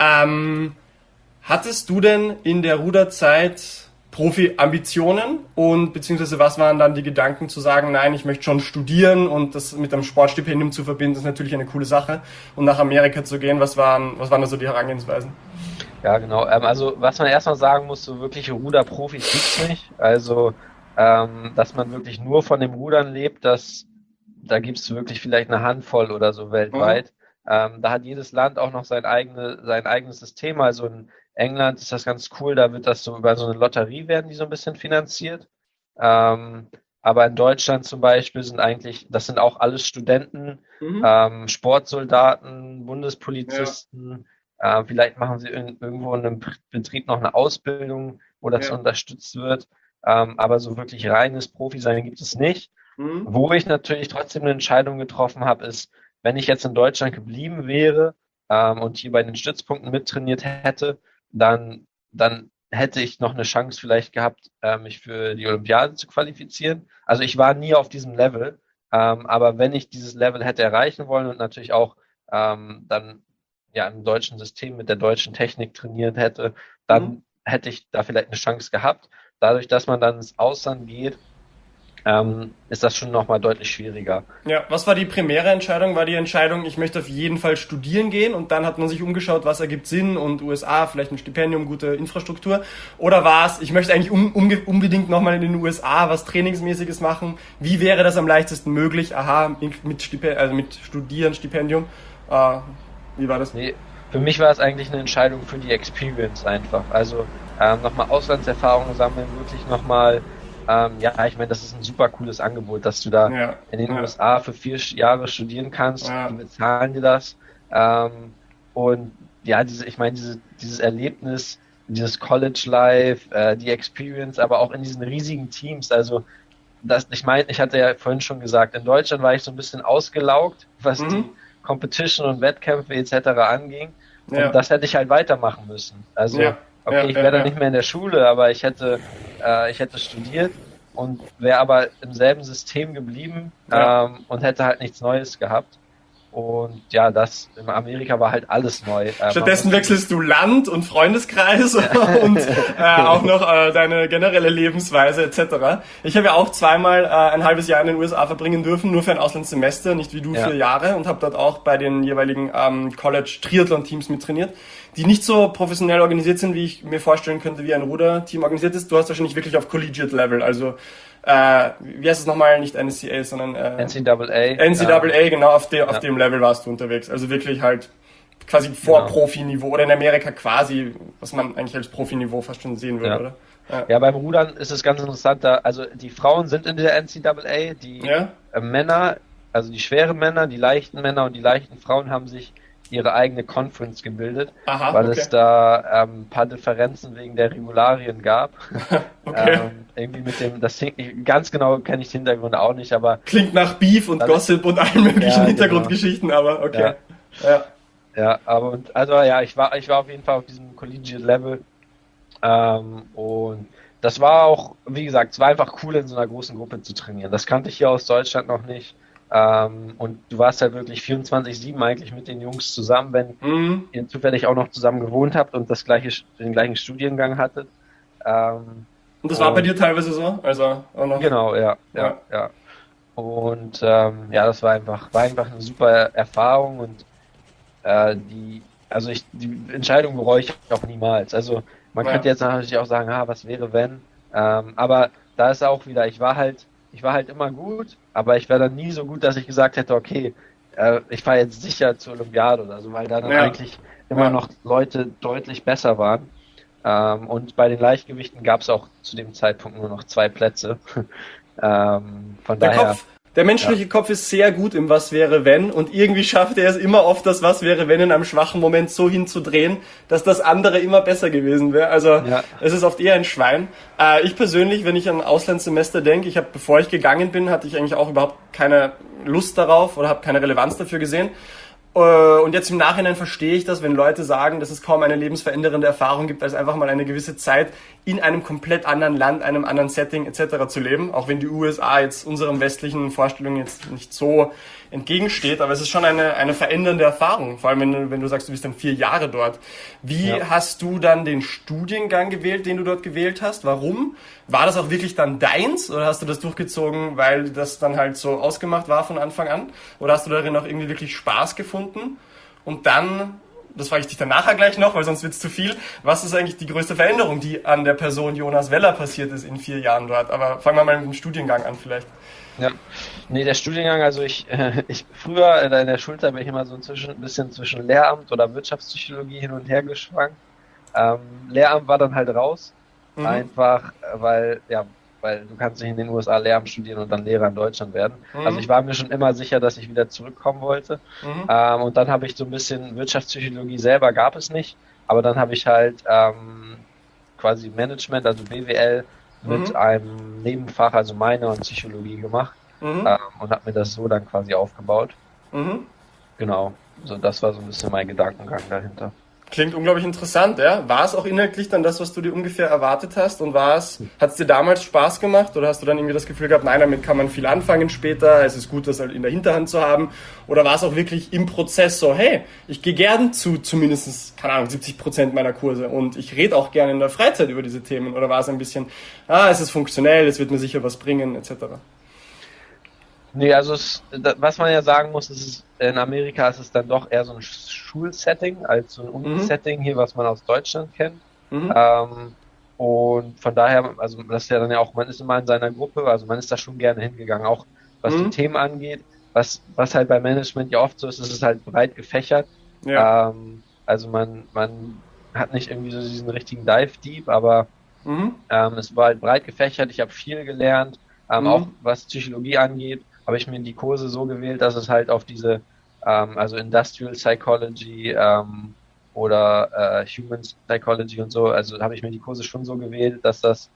Hattest du denn in der Ruderzeit Profi-Ambitionen und beziehungsweise was waren dann die Gedanken zu sagen, nein, ich möchte schon studieren und das mit einem Sportstipendium zu verbinden, ist natürlich eine coole Sache und nach Amerika zu gehen, was waren da so die Herangehensweisen? Ja, genau. Also was man erstmal sagen muss, so wirkliche Ruderprofis gibt's nicht. Also dass man wirklich nur von dem Rudern lebt, da gibt's wirklich vielleicht eine Handvoll oder so weltweit. Da hat jedes Land auch noch sein eigenes System. Also in England ist das ganz cool, da wird das so über so eine Lotterie werden die so ein bisschen finanziert. Aber in Deutschland zum Beispiel das sind auch alles Studenten, Sportsoldaten, Bundespolizisten. Vielleicht machen sie irgendwo in einem Betrieb noch eine Ausbildung, wo das unterstützt wird. Aber so wirklich reines Profi-Sein gibt es nicht. Wo ich natürlich trotzdem eine Entscheidung getroffen habe, ist, wenn ich jetzt in Deutschland geblieben wäre und hier bei den Stützpunkten mittrainiert hätte, dann hätte ich noch eine Chance vielleicht gehabt, mich für die Olympiade zu qualifizieren. Also ich war nie auf diesem Level, aber wenn ich dieses Level hätte erreichen wollen und natürlich auch dann ja im deutschen System mit der deutschen Technik trainiert hätte, dann hätte ich da vielleicht eine Chance gehabt. Dadurch, dass man dann ins Ausland geht, ist das schon nochmal deutlich schwieriger. Ja, was war die primäre Entscheidung? War die Entscheidung, ich möchte auf jeden Fall studieren gehen und dann hat man sich umgeschaut, was ergibt Sinn und USA, vielleicht ein Stipendium, gute Infrastruktur? Oder war es, ich möchte eigentlich unbedingt nochmal in den USA was Trainingsmäßiges machen? Wie wäre das am leichtesten möglich? Aha, mit Studieren, Stipendium. Wie war das? Nee, für mich war es eigentlich eine Entscheidung für die Experience einfach. Also nochmal Auslandserfahrungen sammeln, wirklich nochmal ich meine, das ist ein super cooles Angebot, dass du da in den USA für 4 Jahre studieren kannst. Die bezahlen dir das. Und ja, dieses Erlebnis, dieses College Life, die Experience, aber auch in diesen riesigen Teams. Also, ich hatte ja vorhin schon gesagt, in Deutschland war ich so ein bisschen ausgelaugt, was die Competition und Wettkämpfe etc. anging. Und das hätte ich halt weitermachen müssen. Also, ich wäre dann nicht mehr in der Schule, aber ich hätte studiert und wäre aber im selben System geblieben und hätte halt nichts Neues gehabt. Und ja, das in Amerika war halt alles neu. Stattdessen wechselst du Land und Freundeskreis und auch noch deine generelle Lebensweise etc. Ich habe ja auch zweimal ein halbes Jahr in den USA verbringen dürfen, nur für ein Auslandssemester, nicht wie du 4 Jahre, und habe dort auch bei den jeweiligen College-Triathlon-Teams mittrainiert, die nicht so professionell organisiert sind, wie ich mir vorstellen könnte, wie ein Ruderteam organisiert ist. Du hast wahrscheinlich wirklich auf Collegiate Level, also wie heißt es nochmal, nicht NCAA, sondern NCAA, genau, auf dem Level warst du unterwegs. Also wirklich halt quasi vor Profiniveau oder in Amerika quasi, was man eigentlich als Profiniveau fast schon sehen würde, oder? Ja, beim Rudern ist es ganz interessant, also die Frauen sind in der NCAA, die Männer, also die schweren Männer, die leichten Männer und die leichten Frauen haben sich ihre eigene Conference gebildet, weil es da ein paar Differenzen wegen der Regularien gab. Irgendwie ganz genau kenne ich die Hintergründe auch nicht, aber... Klingt nach Beef und Gossip und allen möglichen Hintergrundgeschichten, aber okay. Ich war auf jeden Fall auf diesem Collegiate Level und das war auch, wie gesagt, es war einfach cool, in so einer großen Gruppe zu trainieren. Das kannte ich hier aus Deutschland noch nicht. Und du warst halt wirklich 24/7 eigentlich mit den Jungs zusammen, wenn ihr zufällig auch noch zusammen gewohnt habt und den gleichen Studiengang hattet. Und das war bei dir teilweise so? Also auch noch? Genau, ja. Und das war einfach eine super Erfahrung und die Entscheidung bereue ich auch niemals. Also man könnte jetzt natürlich auch sagen, was wäre wenn? Aber da ist auch wieder, ich war halt immer gut, aber ich war dann nie so gut, dass ich gesagt hätte, okay, ich fahre jetzt sicher zur Olympiade oder so, weil da dann eigentlich immer noch Leute deutlich besser waren. Und bei den Leichtgewichten gab es auch zu dem Zeitpunkt nur noch 2 Plätze. Von daher... Der menschliche Kopf ist sehr gut im Was wäre wenn und irgendwie schafft er es immer oft, das Was wäre wenn in einem schwachen Moment so hinzudrehen, dass das andere immer besser gewesen wäre. Also es ist oft eher ein Schwein. Ich persönlich, wenn ich an ein Auslandssemester denke, bevor ich gegangen bin, hatte ich eigentlich auch überhaupt keine Lust darauf oder habe keine Relevanz dafür gesehen. Und jetzt im Nachhinein verstehe ich das, wenn Leute sagen, dass es kaum eine lebensverändernde Erfahrung gibt, als einfach mal eine gewisse Zeit in einem komplett anderen Land, einem anderen Setting etc. zu leben. Auch wenn die USA jetzt unseren westlichen Vorstellungen jetzt nicht so entgegensteht, aber es ist schon eine verändernde Erfahrung, vor allem wenn du sagst, du bist dann 4 Jahre dort. Wie hast du dann den Studiengang gewählt, den du dort gewählt hast? Warum? War das auch wirklich dann deins oder hast du das durchgezogen, weil das dann halt so ausgemacht war von Anfang an? Oder hast du darin auch irgendwie wirklich Spaß gefunden? Und dann, das frage ich dich dann nachher gleich noch, weil sonst wird's zu viel, was ist eigentlich die größte Veränderung, die an der Person Jonas Weller passiert ist in 4 Jahren dort? Aber fangen wir mal mit dem Studiengang an vielleicht. Ja, nee, der Studiengang, also ich früher in der Schulzeit bin ich immer so ein bisschen zwischen Lehramt oder Wirtschaftspsychologie hin und her geschwankt. Lehramt war dann halt raus, einfach weil, weil du kannst nicht in den USA Lehramt studieren und dann Lehrer in Deutschland werden. Also ich war mir schon immer sicher, dass ich wieder zurückkommen wollte. Und dann habe ich so ein bisschen Wirtschaftspsychologie selber gab es nicht, aber dann habe ich halt quasi Management, also BWL mit einem Nebenfach, also Minor und Psychologie gemacht und habe mir das so dann quasi aufgebaut. Genau, so das war so ein bisschen mein Gedankengang dahinter. Klingt unglaublich interessant, ja. War es auch inhaltlich dann das, was du dir ungefähr erwartet hast? Und hat es dir damals Spaß gemacht? Oder hast du dann irgendwie das Gefühl gehabt, nein, damit kann man viel anfangen später, es ist gut, das halt in der Hinterhand zu haben? Oder war es auch wirklich im Prozess so, hey, ich gehe gern zu zumindest, keine Ahnung, 70% meiner Kurse und ich rede auch gerne in der Freizeit über diese Themen? Oder war es ein bisschen, es ist funktionell, es wird mir sicher was bringen, etc.? Nee, also was man ja sagen muss, in Amerika ist es dann doch eher so ein Schulsetting als so ein Uni-Setting hier, was man aus Deutschland kennt. Und von daher, also das ist ja dann ja auch, man ist immer in seiner Gruppe, also man ist da schon gerne hingegangen, auch was die Themen angeht. Was halt bei Management ja oft so ist, ist es halt breit gefächert. Ja. Also man hat nicht irgendwie so diesen richtigen Dive Deep, aber es war halt breit gefächert, ich habe viel gelernt, auch was Psychologie angeht. Habe ich mir die Kurse so gewählt, dass es halt auf diese, also Industrial Psychology oder Human Psychology und so, also habe ich mir die Kurse schon so gewählt, dass das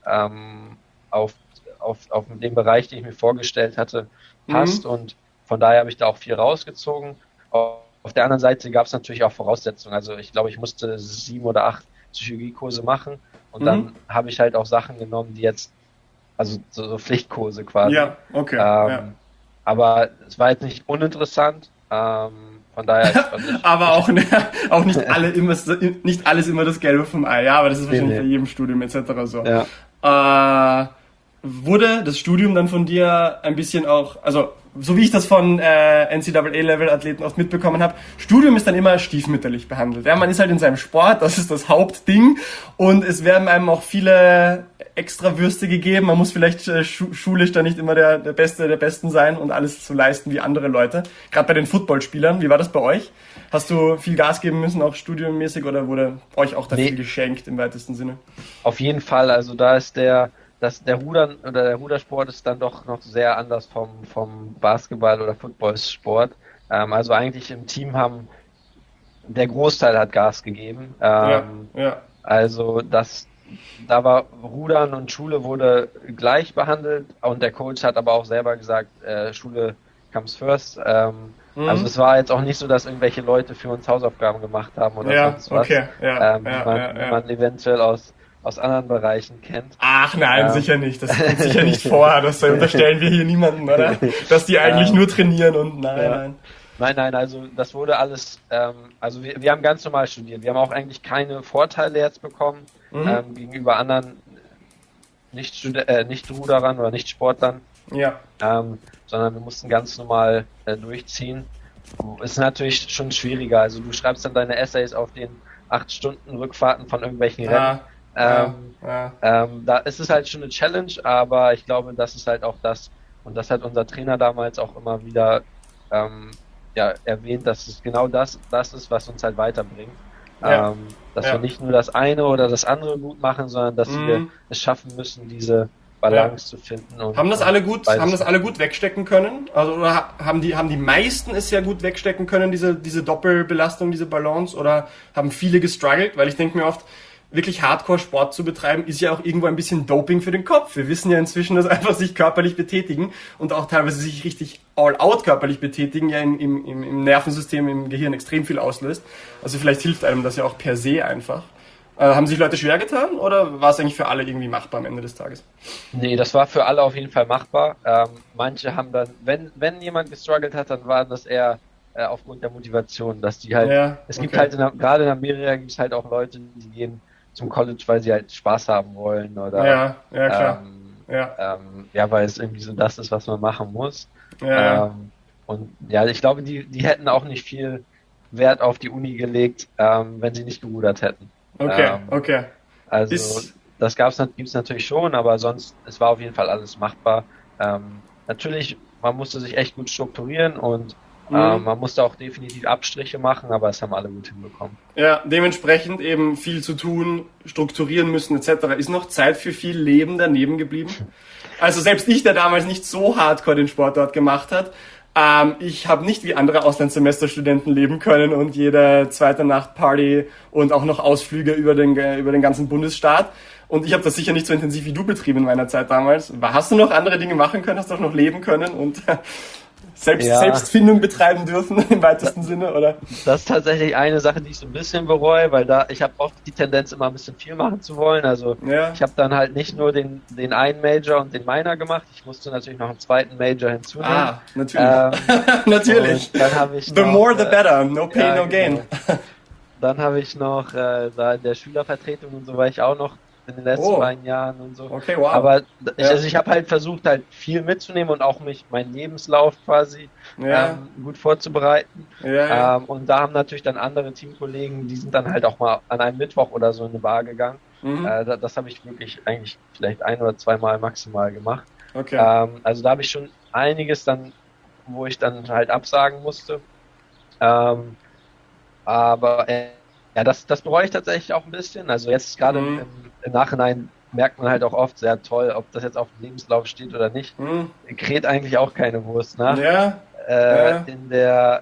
auf den Bereich, den ich mir vorgestellt hatte, passt und von daher habe ich da auch viel rausgezogen. Auf der anderen Seite gab es natürlich auch Voraussetzungen, also ich glaube, ich musste 7 oder 8 Psychologiekurse machen und dann habe ich halt auch Sachen genommen, die jetzt also so Pflichtkurse quasi. Ja, okay. Aber es war jetzt nicht uninteressant. Von daher. Aber auch nicht alles immer das Gelbe vom Ei. Ja, aber das ist wahrscheinlich bei jedem Studium etc. so. Ja. Wurde das Studium dann von dir ein bisschen auch, also so wie ich das von NCAA-Level-Athleten oft mitbekommen habe, Studium ist dann immer stiefmütterlich behandelt. Ja, man ist halt in seinem Sport, das ist das Hauptding und es werden einem auch viele extra Würste gegeben. Man muss vielleicht schulisch da nicht immer der Beste der Besten sein und alles so leisten wie andere Leute. Gerade bei den Footballspielern, wie war das bei euch? Hast du viel Gas geben müssen, auch studiummäßig, oder wurde euch auch da viel geschenkt im weitesten Sinne? Auf jeden Fall, also da ist der Rudern oder der Rudersport ist dann doch noch sehr anders vom Basketball oder Footballsport. Also eigentlich im Team der Großteil hat Gas gegeben. Also da war Rudern und Schule wurde gleich behandelt und der Coach hat aber auch selber gesagt, Schule comes first. Also es war jetzt auch nicht so, dass irgendwelche Leute für uns Hausaufgaben gemacht haben oder sonst was, wie man eventuell aus anderen Bereichen kennt. Ach nein, sicher nicht. Das kommt sicher nicht vor. Das unterstellen wir hier niemanden, oder? Dass die eigentlich nur trainieren und nein. Nein, also das wurde alles, also wir haben ganz normal studiert. Wir haben auch eigentlich keine Vorteile jetzt bekommen gegenüber anderen Nicht-Ruderern oder Nicht-Sportlern. Ja. Sondern wir mussten ganz normal durchziehen. Ist natürlich schon schwieriger. Also du schreibst dann deine Essays auf den 8 Stunden Rückfahrten von irgendwelchen Rennen. Da ist es halt schon eine Challenge, aber ich glaube, das ist halt auch das, und das hat unser Trainer damals auch immer wieder erwähnt, dass es genau das ist, was uns halt weiterbringt. Dass wir nicht nur das eine oder das andere gut machen, sondern dass wir es schaffen müssen, diese Balance zu finden. Und haben das alle gut wegstecken können? Also oder haben die meisten es sehr gut wegstecken können, diese Doppelbelastung, diese Balance, oder haben viele gestruggelt? Weil ich denke mir oft, wirklich Hardcore-Sport zu betreiben, ist ja auch irgendwo ein bisschen Doping für den Kopf. Wir wissen ja inzwischen, dass einfach sich körperlich betätigen und auch teilweise sich richtig all-out körperlich betätigen, ja im Nervensystem, im Gehirn extrem viel auslöst. Also vielleicht hilft einem das ja auch per se einfach. Haben sich Leute schwer getan oder war es eigentlich für alle irgendwie machbar am Ende des Tages? Nee, das war für alle auf jeden Fall machbar. Manche haben dann, wenn jemand gestruggelt hat, dann war das eher aufgrund der Motivation, dass die halt, es gibt halt, gerade in Amerika gibt es halt auch Leute, die gehen zum College, weil sie halt Spaß haben wollen oder klar. Weil es irgendwie so das ist, was man machen muss. Und ich glaube, die hätten auch nicht viel Wert auf die Uni gelegt, wenn sie nicht gerudert hätten. Also das gibt's natürlich schon, aber sonst, es war auf jeden Fall alles machbar. Natürlich, man musste sich echt gut strukturieren und Man musste auch definitiv Abstriche machen, aber es haben alle gut hinbekommen. Ja, dementsprechend eben viel zu tun, strukturieren müssen etc. Ist noch Zeit für viel Leben daneben geblieben? Also selbst ich, der damals nicht so hardcore den Sport dort gemacht hat, ich habe nicht wie andere Auslandssemesterstudenten leben können und jede zweite Nacht Party und auch noch Ausflüge über den ganzen Bundesstaat. Und ich habe das sicher nicht so intensiv wie du betrieben in meiner Zeit damals. Hast du noch andere Dinge machen können? Hast du auch noch leben können und Selbstfindung betreiben dürfen im weitesten Sinne, oder? Das ist tatsächlich eine Sache, die ich so ein bisschen bereue, weil ich habe oft die Tendenz, immer ein bisschen viel machen zu wollen. Also ich habe dann halt nicht nur den einen Major und den Minor gemacht, ich musste natürlich noch einen zweiten Major hinzunehmen. Ah, natürlich. Natürlich. Dann habe ich the noch, more the better, no pain, no gain. Genau. Dann habe ich noch da in der Schülervertretung und so war ich auch noch in den letzten beiden Jahren und so. Okay, wow. Aber ich habe halt versucht, halt viel mitzunehmen und auch meinen Lebenslauf quasi gut vorzubereiten. Und da haben natürlich dann andere Teamkollegen, die sind dann halt auch mal an einem Mittwoch oder so in eine Bar gegangen. Das habe ich wirklich eigentlich vielleicht 1 oder 2 Mal maximal gemacht. Okay. Also da habe ich schon einiges dann, wo ich dann halt absagen musste. Aber das bereue ich tatsächlich auch ein bisschen. Also jetzt gerade im Nachhinein merkt man halt auch oft sehr toll, ob das jetzt auf dem Lebenslauf steht oder nicht. Kräht eigentlich auch keine Wurst nach. In der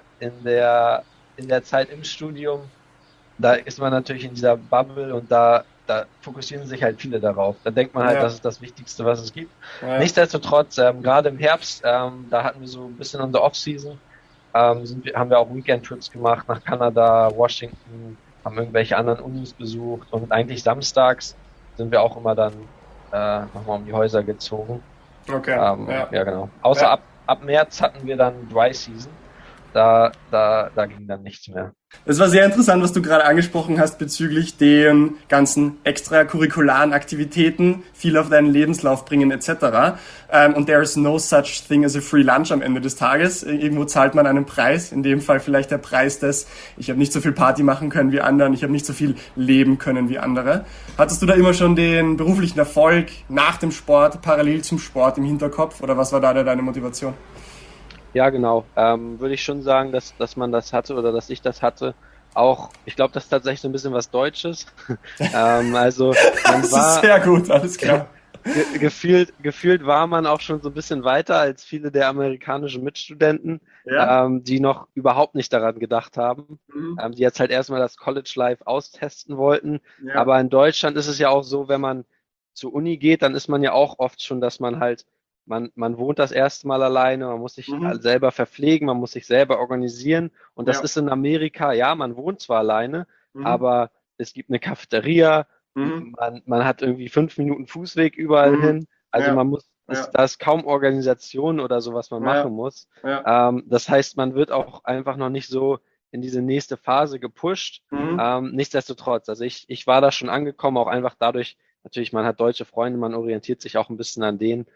Zeit im Studium, da ist man natürlich in dieser Bubble und da fokussieren sich halt viele darauf. Da denkt man halt, das ist das Wichtigste, was es gibt. Nichtsdestotrotz, gerade im Herbst, da hatten wir so ein bisschen unsere Off-Season, haben wir auch Weekend-Trips gemacht nach Kanada, Washington, haben irgendwelche anderen Unis besucht und eigentlich samstags sind wir auch immer dann nochmal um die Häuser gezogen. Okay. Ja, genau. Außer ab März hatten wir dann Dry Season. Da ging dann nichts mehr. Es war sehr interessant, was du gerade angesprochen hast bezüglich den ganzen extracurricularen Aktivitäten, viel auf deinen Lebenslauf bringen etc. Und there is no such thing as a free lunch am Ende des Tages. Irgendwo zahlt man einen Preis, in dem Fall vielleicht der Preis des, ich habe nicht so viel Party machen können wie anderen, ich habe nicht so viel leben können wie andere. Hattest du da immer schon den beruflichen Erfolg nach dem Sport, parallel zum Sport im Hinterkopf oder was war da deine Motivation? Ja, genau. Würde ich schon sagen, dass man das hatte oder dass ich das hatte. Auch, ich glaube, das ist tatsächlich so ein bisschen was Deutsches. Also man das war ist sehr gut, alles klar. Gefühlt war man auch schon so ein bisschen weiter als viele der amerikanischen Mitstudenten, die noch überhaupt nicht daran gedacht haben, die jetzt halt erstmal das College Life austesten wollten. Ja. Aber in Deutschland ist es ja auch so, wenn man zur Uni geht, dann ist man ja auch oft schon, dass man halt man wohnt das erste Mal alleine, man muss sich selber verpflegen, man muss sich selber organisieren und das ist in Amerika, man wohnt zwar alleine, aber es gibt eine Cafeteria, man hat irgendwie 5 Minuten Fußweg überall hin, also man muss, da ist kaum Organisation oder so, was man machen muss. Das heißt, man wird auch einfach noch nicht so in diese nächste Phase gepusht. Nichtsdestotrotz, also ich war da schon angekommen, auch einfach dadurch, natürlich, man hat deutsche Freunde, man orientiert sich auch ein bisschen an denen.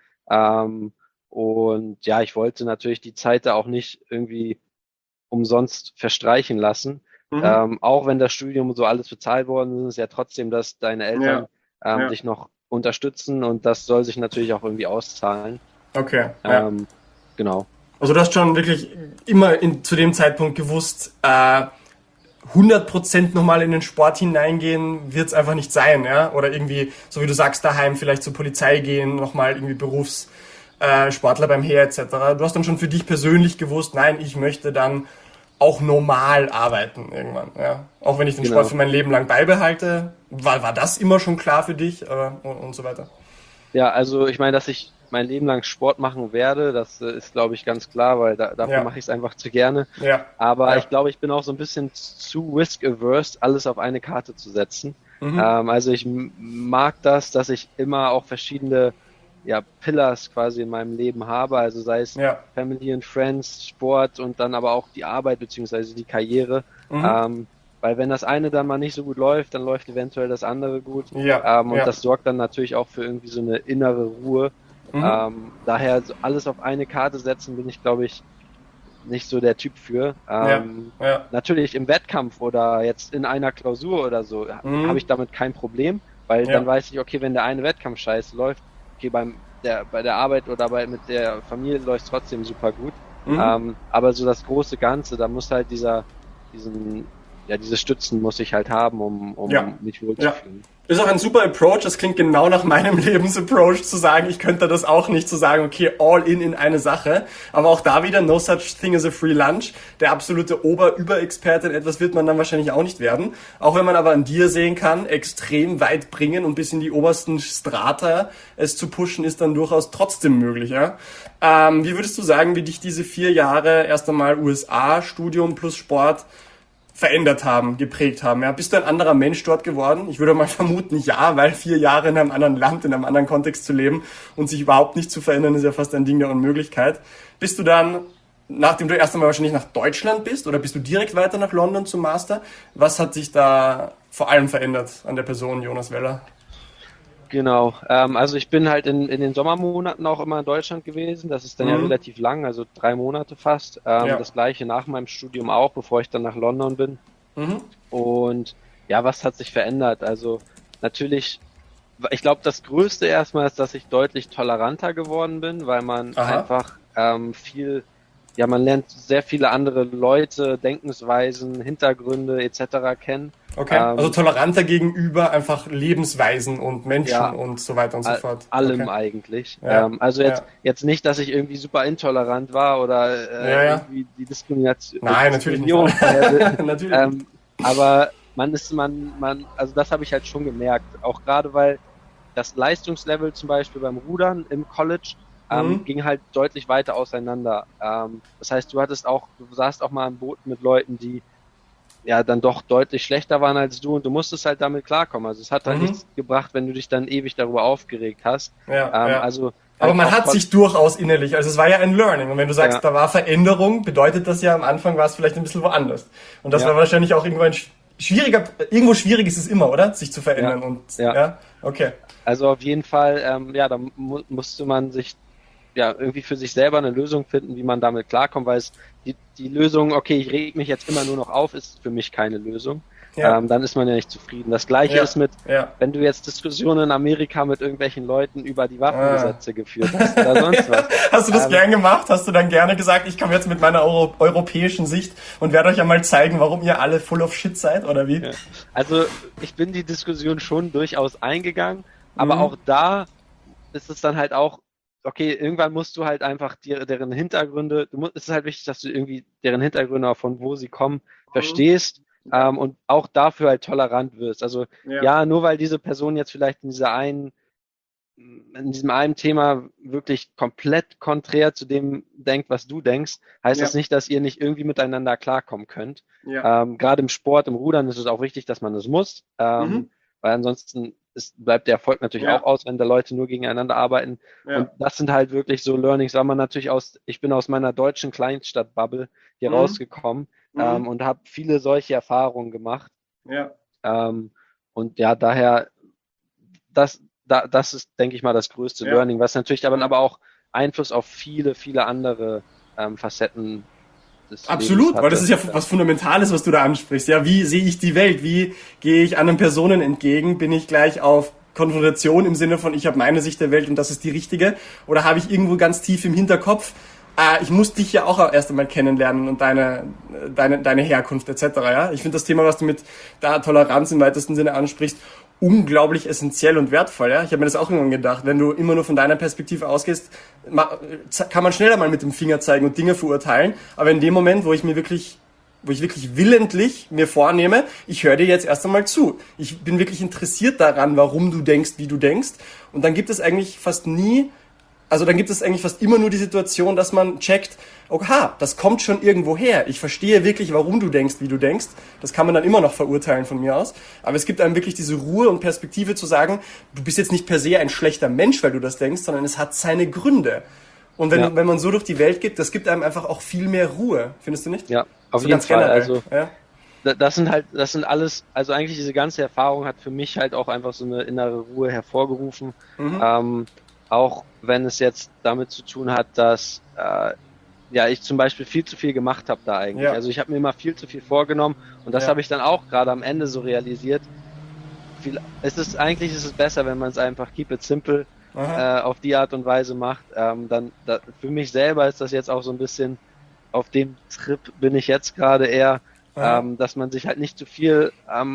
Und ja, ich wollte natürlich die Zeit da auch nicht irgendwie umsonst verstreichen lassen. Auch wenn das Studium so alles bezahlt worden ist, ja trotzdem, dass deine Eltern dich noch unterstützen und das soll sich natürlich auch irgendwie auszahlen. Okay. Genau. Also du hast schon wirklich immer zu dem Zeitpunkt gewusst, 100% nochmal in den Sport hineingehen wird es einfach nicht sein, ja? Oder irgendwie, so wie du sagst, daheim vielleicht zur Polizei gehen, nochmal irgendwie Berufssportler beim Heer etc. Du hast dann schon für dich persönlich gewusst, nein, ich möchte dann auch normal arbeiten irgendwann, ja? Auch wenn ich den Sport für mein Leben lang beibehalte. War das immer schon klar für dich und so weiter? Ja, also ich meine, dass ich mein Leben lang Sport machen werde, das ist, glaube ich, ganz klar, weil dafür mache ich es einfach zu gerne. Ja. Aber ich glaube, ich bin auch so ein bisschen zu risk-averse, alles auf eine Karte zu setzen. Also ich mag das, dass ich immer auch verschiedene Pillars quasi in meinem Leben habe, also sei es Family and Friends, Sport und dann aber auch die Arbeit beziehungsweise die Karriere. Weil wenn das eine dann mal nicht so gut läuft, dann läuft eventuell das andere gut. Das sorgt dann natürlich auch für irgendwie so eine innere Ruhe. Daher alles auf eine Karte setzen bin ich, glaube ich, nicht so der Typ für. Natürlich im Wettkampf oder jetzt in einer Klausur oder so habe ich damit kein Problem, weil dann weiß ich, okay, wenn der eine Wettkampf scheiße läuft, okay, bei der Arbeit oder mit der Familie läuft es trotzdem super gut. Aber so das große Ganze, da muss halt diese Stützen muss ich halt haben, um mich wohlzufühlen. Ist auch ein super Approach, das klingt genau nach meinem Lebensapproach zu sagen, ich könnte das auch nicht, zu sagen, okay, all in eine Sache, aber auch da wieder, no such thing as a free lunch, der absolute Über-Experte in etwas wird man dann wahrscheinlich auch nicht werden, auch wenn man aber an dir sehen kann, extrem weit bringen und bis in die obersten Strata es zu pushen, ist dann durchaus trotzdem möglich, ja. Wie würdest du sagen, wie dich diese 4 Jahre erst einmal USA-Studium plus Sport verändert haben, geprägt haben? Ja? Bist du ein anderer Mensch dort geworden? Ich würde mal vermuten, ja, weil 4 Jahre in einem anderen Land, in einem anderen Kontext zu leben und sich überhaupt nicht zu verändern, ist ja fast ein Ding der Unmöglichkeit. Bist du dann, nachdem du erst einmal wahrscheinlich nach Deutschland bist, oder bist du direkt weiter nach London zum Master? Was hat sich da vor allem verändert an der Person Jonas Weller? Genau, also ich bin halt in den Sommermonaten auch immer in Deutschland gewesen, das ist dann ja relativ lang, also 3 Monate fast, das gleiche nach meinem Studium auch, bevor ich dann nach London bin. Und ja, was hat sich verändert? Also natürlich, ich glaube, das Größte erstmal ist, dass ich deutlich toleranter geworden bin, weil man einfach man lernt sehr viele andere Leute, Denkensweisen, Hintergründe etc. kennen. Okay, also toleranter gegenüber einfach Lebensweisen und Menschen und so weiter und so fort. Allem eigentlich. Ja. Also jetzt nicht, dass ich irgendwie super intolerant war oder irgendwie die Diskrimination. Nein, natürlich nicht. Natürlich. Aber also das habe ich halt schon gemerkt. Auch gerade weil das Leistungslevel zum Beispiel beim Rudern im College ging halt deutlich weiter auseinander. Das heißt, du saßt auch mal im Boot mit Leuten, die ja dann doch deutlich schlechter waren als du und du musstest halt damit klarkommen. Also es hat halt nichts gebracht, wenn du dich dann ewig darüber aufgeregt hast. Also aber man hat sich durchaus innerlich, also es war ja ein Learning und wenn du sagst, da war Veränderung, bedeutet das ja am Anfang war es vielleicht ein bisschen woanders. Und das war wahrscheinlich auch irgendwo schwierig ist es immer, oder? Sich zu verändern okay. Also auf jeden Fall, da musste man sich irgendwie für sich selber eine Lösung finden, wie man damit klarkommt, weil die Lösung, okay, ich reg mich jetzt immer nur noch auf, ist für mich keine Lösung. Dann ist man ja nicht zufrieden. Das Gleiche ist wenn du jetzt Diskussionen in Amerika mit irgendwelchen Leuten über die Waffengesetze geführt hast oder sonst was. Hast du das gern gemacht? Hast du dann gerne gesagt, ich komme jetzt mit meiner europäischen Sicht und werde euch einmal zeigen, warum ihr alle full of shit seid, oder wie? Ja. Also ich bin die Diskussion schon durchaus eingegangen, aber auch da ist es dann halt auch, okay, irgendwann musst du halt einfach deren Hintergründe, es ist halt wichtig, dass du irgendwie deren Hintergründe, von wo sie kommen, verstehst und auch dafür halt tolerant wirst. Also nur weil diese Person jetzt vielleicht in diesem einen Thema wirklich komplett konträr zu dem denkt, was du denkst, heißt das nicht, dass ihr nicht irgendwie miteinander klarkommen könnt. Gerade im Sport, im Rudern ist es auch wichtig, dass man das muss, weil ansonsten bleibt der Erfolg natürlich auch aus, wenn da Leute nur gegeneinander arbeiten. Und das sind halt wirklich so Learnings, weil man natürlich ich bin aus meiner deutschen Kleinstadt-Bubble hier rausgekommen und habe viele solche Erfahrungen gemacht. Und daher, das ist, denke ich mal, das größte Learning, was natürlich aber auch Einfluss auf viele, viele andere Facetten Absolut, weil das ist ja was Fundamentales, was du da ansprichst. Ja, wie sehe ich die Welt? Wie gehe ich anderen Personen entgegen? Bin ich gleich auf Konfrontation im Sinne von, ich habe meine Sicht der Welt und das ist die richtige? Oder habe ich irgendwo ganz tief im Hinterkopf, ich muss dich ja auch erst einmal kennenlernen und deine Herkunft etc. Ja? Ich finde das Thema, was du mit der Toleranz im weitesten Sinne ansprichst, unglaublich essentiell und wertvoll. Ja? Ich habe mir das auch irgendwann gedacht, wenn du immer nur von deiner Perspektive ausgehst, kann man schneller mal mit dem Finger zeigen und Dinge verurteilen, aber in dem Moment, wo ich wirklich willentlich mir vornehme, ich höre dir jetzt erst einmal zu. Ich bin wirklich interessiert daran, warum du denkst, wie du denkst, und dann gibt es eigentlich fast immer nur die Situation, dass man checkt, oha, das kommt schon irgendwo her. Ich verstehe wirklich, warum du denkst, wie du denkst. Das kann man dann immer noch verurteilen von mir aus. Aber es gibt einem wirklich diese Ruhe und Perspektive zu sagen, du bist jetzt nicht per se ein schlechter Mensch, weil du das denkst, sondern es hat seine Gründe. Und wenn man so durch die Welt geht, das gibt einem einfach auch viel mehr Ruhe. Findest du nicht? Ja, auf jeden Fall. Also, das sind alles, also eigentlich diese ganze Erfahrung hat für mich halt auch einfach so eine innere Ruhe hervorgerufen. Auch wenn es jetzt damit zu tun hat, dass ich zum Beispiel viel zu viel gemacht habe da eigentlich. Also ich habe mir immer viel zu viel vorgenommen und das habe ich dann auch gerade am Ende so realisiert. Eigentlich ist es besser, wenn man es einfach keep it simple auf die Art und Weise macht. Für mich selber ist das jetzt auch so ein bisschen auf dem Trip bin ich jetzt gerade eher, Aha. dass man sich halt nicht zu viel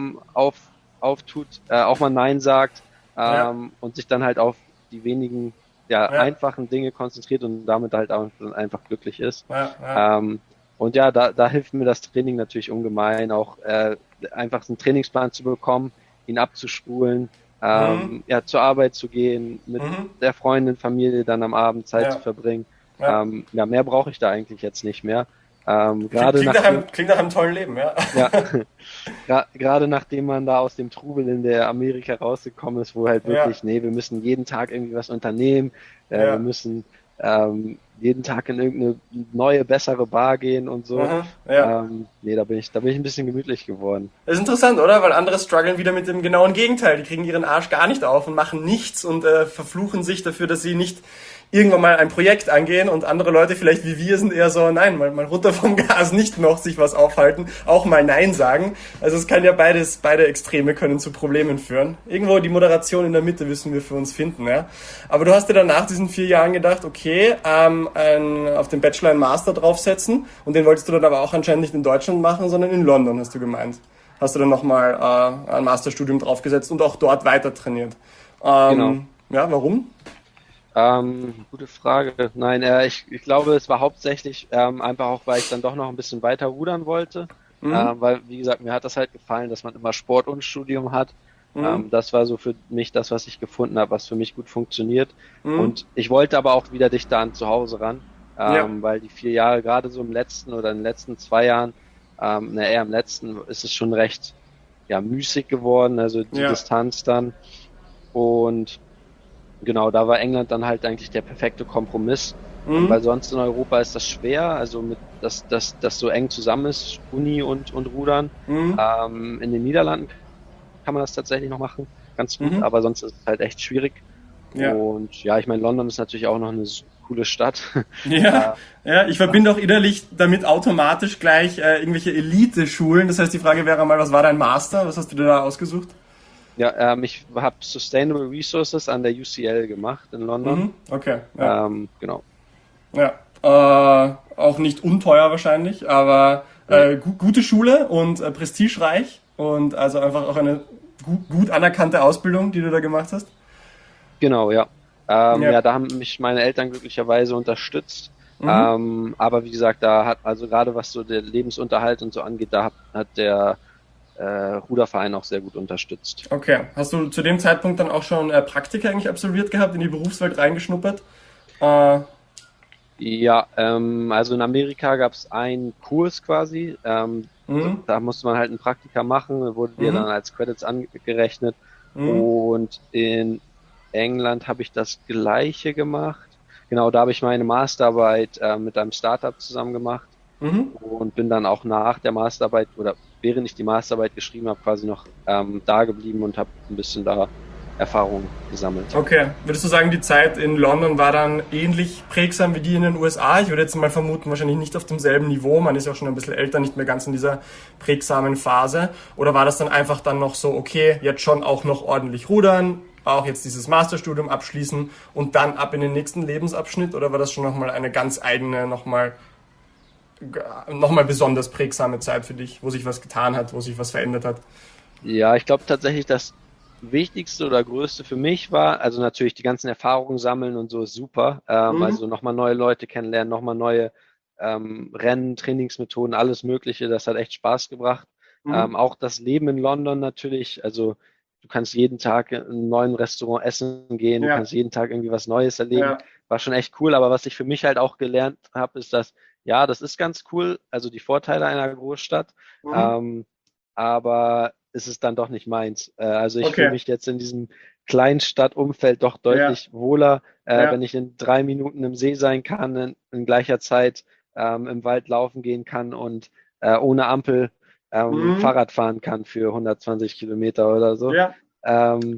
auftut, auch mal Nein sagt Ja, und sich dann halt auf die wenigen ja, ja, einfachen Dinge konzentriert und damit halt auch dann einfach glücklich ist. ja, ja. Ähm, und ja, da hilft mir das Training natürlich ungemein, auch einfach einen Trainingsplan zu bekommen, ihn abzuspulen, Mhm, ja, zur Arbeit zu gehen, mit mhm, der Freundin, Familie dann am Abend Zeit zu ja, verbringen. ja. Ja, mehr brauche ich da eigentlich jetzt nicht mehr. Klingt, Gerade nachdem, klingt nach einem tollen Leben, ja. ja, gerade nachdem man da aus dem Trubel in der Amerika rausgekommen ist, wo halt Ja, wirklich, nee, wir müssen jeden Tag irgendwie was unternehmen, wir ja, müssen jeden Tag in irgendeine neue, bessere Bar gehen und so. aha, ja. Nee, da bin ich ein bisschen gemütlich geworden. Das ist interessant, oder? Weil andere strugglen wieder mit dem genauen Gegenteil. Die kriegen ihren Arsch gar nicht auf und machen nichts und verfluchen sich dafür, dass sie nicht irgendwann mal ein Projekt angehen, und andere Leute vielleicht wie wir sind eher so, nein, mal runter vom Gas, nicht noch sich was aufhalten, auch mal Nein sagen. Also es kann ja beide Extreme können zu Problemen führen. Irgendwo die Moderation in der Mitte müssen wir für uns finden, ja. Aber du hast dir dann nach diesen 4 Jahren gedacht, okay, auf den Bachelor einen Master draufsetzen, und den wolltest du dann aber auch anscheinend nicht in Deutschland machen, sondern in London, hast du gemeint. Hast du dann nochmal ein Masterstudium draufgesetzt und auch dort weiter trainiert. Genau. Ja, warum? Gute Frage. Nein, ich glaube, es war hauptsächlich einfach auch, weil ich dann doch noch ein bisschen weiter rudern wollte. Mhm. Weil, wie gesagt, mir hat das halt gefallen, dass man immer Sport und Studium hat. Mhm. Das war so für mich das, was ich gefunden habe, was für mich gut funktioniert. Mhm. Und ich wollte aber auch wieder dichter an zu Hause ran, Ja, weil die 4 Jahre, gerade so im letzten oder in den letzten 2 Jahren, eher im letzten, ist es schon recht ja müßig geworden, also die ja. Distanz dann. Und genau, da war England dann halt eigentlich der perfekte Kompromiss, Mhm. weil sonst in Europa ist das schwer, also mit das so eng zusammen ist, Uni und Rudern. Mhm. In den Niederlanden kann man das tatsächlich noch machen, ganz gut, Mhm. aber sonst ist es halt echt schwierig. Ja. Und ja, ich meine, London ist natürlich auch noch eine coole Stadt. Ja, Äh, ja, ich verbinde auch innerlich damit automatisch gleich irgendwelche Elite-Schulen. Das heißt, die Frage wäre mal, was war dein Master? Was hast du dir da ausgesucht? ja, ich habe Sustainable Resources an der UCL gemacht in London. Mhm. Okay, ja. Genau. Ja. Auch nicht unteuer wahrscheinlich, aber Nee. gute Schule und prestigereich, und also einfach auch eine gut anerkannte Ausbildung, die du da gemacht hast. Genau, ja. Ja. Ja, da haben mich meine Eltern glücklicherweise unterstützt. Mhm. Aber wie gesagt, da hat, also gerade was so der Lebensunterhalt und so angeht, da hat der Ruderverein auch sehr gut unterstützt. Okay. Hast du zu dem Zeitpunkt dann auch schon Praktika eigentlich absolviert gehabt, in die Berufswelt reingeschnuppert? Ja, also in Amerika gab es einen Kurs quasi. Mhm. Da musste man halt ein Praktika machen, wurde dir Mhm. dann als Credits angerechnet. Mhm. Und in England habe ich das Gleiche gemacht. Genau, da habe ich meine Masterarbeit mit einem Startup zusammen gemacht Mhm. und bin dann auch nach der Masterarbeit oder während ich die Masterarbeit geschrieben habe, quasi noch da geblieben und habe ein bisschen da Erfahrung gesammelt. Okay. Würdest du sagen, die Zeit in London war dann ähnlich prägsam wie die in den USA? Ich würde jetzt mal vermuten, wahrscheinlich nicht auf demselben Niveau. Man ist ja auch schon ein bisschen älter, nicht mehr ganz in dieser prägsamen Phase. Oder war das dann einfach dann noch so, okay, jetzt schon auch noch ordentlich rudern, auch jetzt dieses Masterstudium abschließen und dann ab in den nächsten Lebensabschnitt? Oder war das schon nochmal eine ganz eigene, nochmal besonders prägsame Zeit für dich, wo sich was getan hat, wo sich was verändert hat? Ja, ich glaube tatsächlich, das Wichtigste oder Größte für mich war, also natürlich die ganzen Erfahrungen sammeln und so ist super. Mhm. Also nochmal neue Leute kennenlernen, nochmal neue Rennen, Trainingsmethoden, alles Mögliche. Das hat echt Spaß gebracht. Mhm. Auch das Leben in London natürlich. Also du kannst jeden Tag in einem neuen Restaurant essen gehen, du Ja, kannst jeden Tag irgendwie was Neues erleben. ja. War schon echt cool. Aber was ich für mich halt auch gelernt habe, ist, dass ja, das ist ganz cool. Also die Vorteile einer Großstadt. Mhm. Ähm, aber es ist dann doch nicht meins. Also ich fühle Okay. mich jetzt in diesem Kleinstadtumfeld doch Ja, deutlich wohler, wenn ja. ich in 3 Minuten im See sein kann, in gleicher Zeit im Wald laufen gehen kann und ohne Ampel Mhm. Fahrrad fahren kann für 120 Kilometer oder so. Ja. Ähm,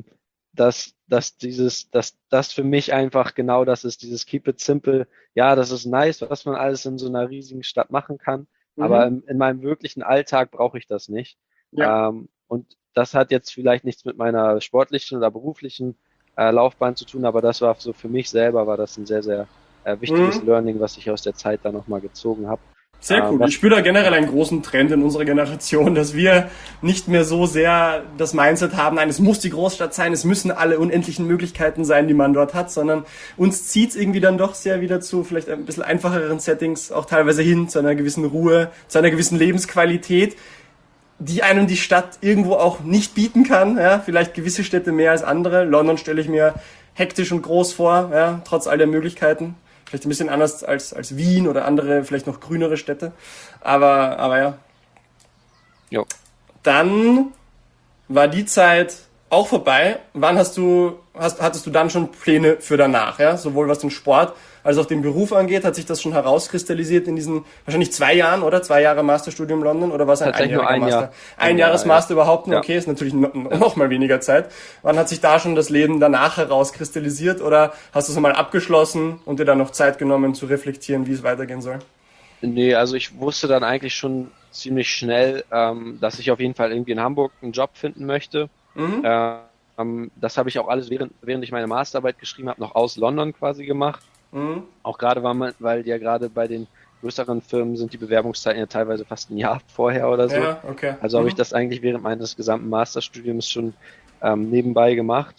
dass das für mich einfach genau das ist, dieses Keep it simple. Ja, das ist nice, was man alles in so einer riesigen Stadt machen kann, aber Mhm. in meinem wirklichen Alltag brauche ich das nicht. Ja. Und das hat jetzt vielleicht nichts mit meiner sportlichen oder beruflichen Laufbahn zu tun, aber das war so für mich selber war das ein sehr, sehr wichtiges Mhm. Learning, was ich aus der Zeit da nochmal gezogen habe. Sehr cool. Ich spüre da generell einen großen Trend in unserer Generation, dass wir nicht mehr so sehr das Mindset haben, nein, es muss die Großstadt sein, es müssen alle unendlichen Möglichkeiten sein, die man dort hat, sondern uns zieht es irgendwie dann doch sehr wieder zu vielleicht ein bisschen einfacheren Settings, auch teilweise hin zu einer gewissen Ruhe, zu einer gewissen Lebensqualität, die einem die Stadt irgendwo auch nicht bieten kann. Ja? Vielleicht gewisse Städte mehr als andere. London stelle ich mir hektisch und groß vor, ja? Trotz all der Möglichkeiten. Vielleicht ein bisschen anders als Wien oder andere, vielleicht noch grünere Städte. Aber ja. Jo. Dann war die Zeit auch vorbei. Wann hattest du dann schon Pläne für danach? Ja? Sowohl was den Sport als auch den Beruf angeht, hat sich das schon herauskristallisiert in diesen wahrscheinlich 2 Jahren, oder? 2 Jahre Masterstudium London, oder war es ein einjähriger Master? Ein Jahresmaster überhaupt nur, okay, ist natürlich noch mal weniger Zeit. Wann hat sich da schon das Leben danach herauskristallisiert, oder hast du es mal abgeschlossen und dir dann noch Zeit genommen zu reflektieren, wie es weitergehen soll? Nee, also ich wusste dann eigentlich schon ziemlich schnell, dass ich auf jeden Fall irgendwie in Hamburg einen Job finden möchte. Das habe ich auch alles, während ich meine Masterarbeit geschrieben habe, noch aus London quasi gemacht. Auch gerade, weil ja gerade bei den größeren Firmen sind die Bewerbungszeiten ja teilweise fast ein Jahr vorher oder so. Ja, okay. Also habe ich das eigentlich während meines gesamten Masterstudiums schon nebenbei gemacht.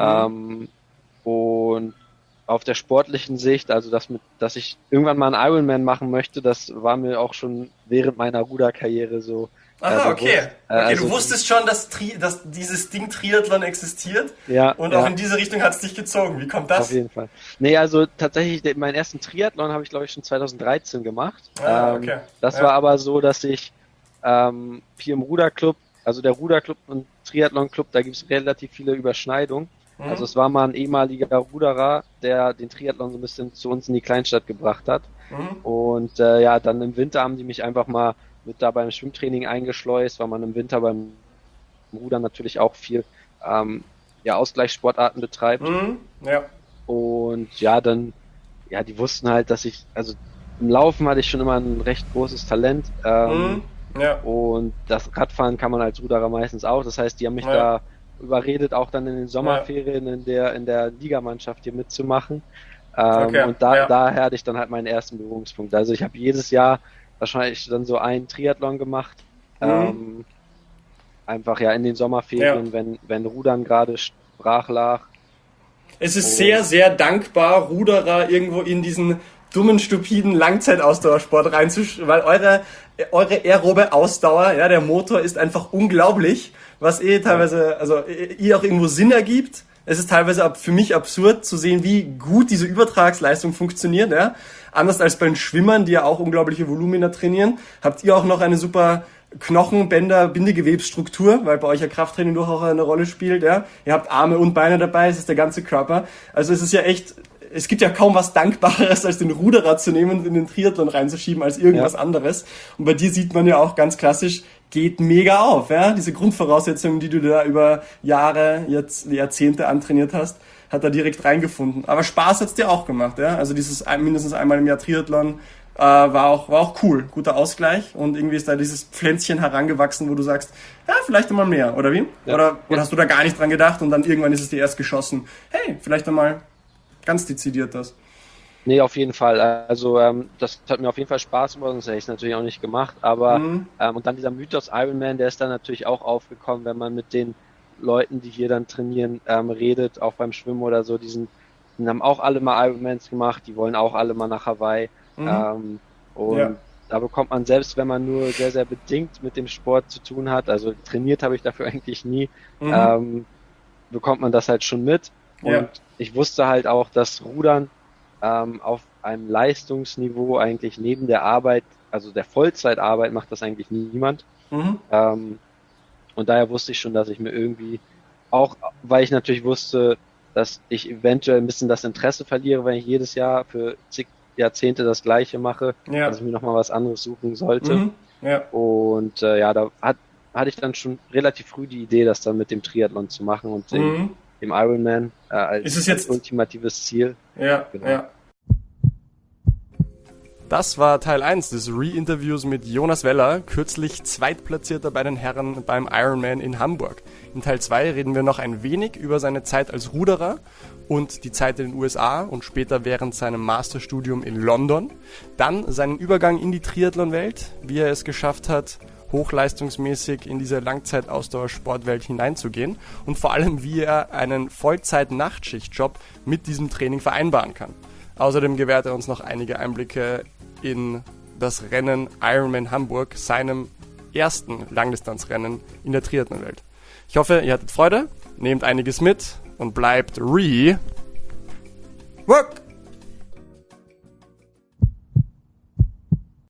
Und auf der sportlichen Sicht, also dass ich irgendwann mal einen Ironman machen möchte, das war mir auch schon während meiner Ruderkarriere so. Aha, okay. Also du wusstest schon, dass dieses Ding Triathlon existiert. Ja. Und auch in diese Richtung hat es dich gezogen. Wie kommt das? Auf jeden Fall. Nee, also tatsächlich, meinen ersten Triathlon habe ich, glaube ich, schon 2013 gemacht. Okay. Das war aber so, dass ich hier im Ruderclub, also der Ruderclub und Triathlonclub, da gibt es relativ viele Überschneidungen. Also es war mal ein ehemaliger Ruderer, der den Triathlon so ein bisschen zu uns in die Kleinstadt gebracht hat. Und dann im Winter haben die mich einfach mal mit da beim Schwimmtraining eingeschleust, weil man im Winter beim Rudern natürlich auch viel Ausgleichssportarten betreibt. Ja. Und die wussten halt, dass also im Laufen hatte ich schon immer ein recht großes Talent. Und das Radfahren kann man als Ruderer meistens auch. Das heißt, die haben mich da überredet, auch dann in den Sommerferien in der Ligamannschaft hier mitzumachen. Und daher hatte ich dann halt meinen ersten Berührungspunkt. Also ich habe jedes Jahr wahrscheinlich dann so einen Triathlon gemacht. Einfach in den Sommerferien, wenn Rudern gerade brach lag. Es ist sehr, sehr dankbar, Ruderer irgendwo in diesen dummen, stupiden Langzeitausdauersport reinzuschreiben, weil eure aerobe Ausdauer, der Motor ist einfach unglaublich, was teilweise, also ihr auch irgendwo Sinn ergibt. Es ist teilweise für mich absurd zu sehen, wie gut diese Übertragsleistung funktioniert. Ja? Anders als bei den Schwimmern, die ja auch unglaubliche Volumina trainieren, habt ihr auch noch eine super Knochen-, Bänder-, Bindegewebsstruktur, weil bei euch ja Krafttraining durchaus auch eine Rolle spielt. Ja? Ihr habt Arme und Beine dabei, es ist der ganze Körper. Also es ist ja echt, es gibt ja kaum was Dankbareres, als den Ruderer zu nehmen und in den Triathlon reinzuschieben, als irgendwas anderes. Und bei dir sieht man ja auch ganz klassisch, geht mega auf, ja. Diese Grundvoraussetzungen, die du da über Jahre, jetzt Jahrzehnte antrainiert hast, hat da direkt reingefunden. Aber Spaß hat's dir auch gemacht, ja. Also dieses mindestens einmal im Jahr Triathlon war auch cool, guter Ausgleich, und irgendwie ist da dieses Pflänzchen herangewachsen, wo du sagst, ja, vielleicht einmal mehr, oder wie? Ja. Oder hast du da gar nicht dran gedacht und dann irgendwann ist es dir erst geschossen, hey, vielleicht einmal ganz dezidiert das? Nee, auf jeden Fall. Also das hat mir auf jeden Fall Spaß gemacht, sonst hätte ich es natürlich auch nicht gemacht. Aber und dann dieser Mythos Ironman, der ist dann natürlich auch aufgekommen, wenn man mit den Leuten, die hier dann trainieren, redet, auch beim Schwimmen oder so. Die haben auch alle mal Ironmans gemacht, die wollen auch alle mal nach Hawaii. Da bekommt man, selbst wenn man nur sehr, sehr bedingt mit dem Sport zu tun hat, also trainiert habe ich dafür eigentlich nie, bekommt man das halt schon mit. Und ich wusste halt auch, dass Rudern auf einem Leistungsniveau eigentlich neben der Arbeit, also der Vollzeitarbeit, macht das eigentlich niemand. Und daher wusste ich schon, dass ich mir irgendwie, auch weil ich natürlich wusste, dass ich eventuell ein bisschen das Interesse verliere, wenn ich jedes Jahr für zig Jahrzehnte das Gleiche mache, dass ich mir nochmal was anderes suchen sollte. Und da hatte ich dann schon relativ früh die Idee, das dann mit dem Triathlon zu machen und dem Ironman als ist es jetzt ultimatives Ziel. Ja, genau. Das war Teil 1 des Re-Interviews mit Jonas Weller, kürzlich Zweitplatzierter bei den Herren beim Ironman in Hamburg. In Teil 2 reden wir noch ein wenig über seine Zeit als Ruderer und die Zeit in den USA und später während seinem Masterstudium in London. Dann seinen Übergang in die Triathlon-Welt, wie er es geschafft hat, hochleistungsmäßig in diese Langzeitausdauersportwelt hineinzugehen und vor allem, wie er einen Vollzeit-Nachtschichtjob mit diesem Training vereinbaren kann. Außerdem gewährt er uns noch einige Einblicke in das Rennen Ironman Hamburg, seinem ersten Langdistanzrennen in der Triathlon-Welt. Ich hoffe, ihr hattet Freude, nehmt einiges mit und bleibt Work!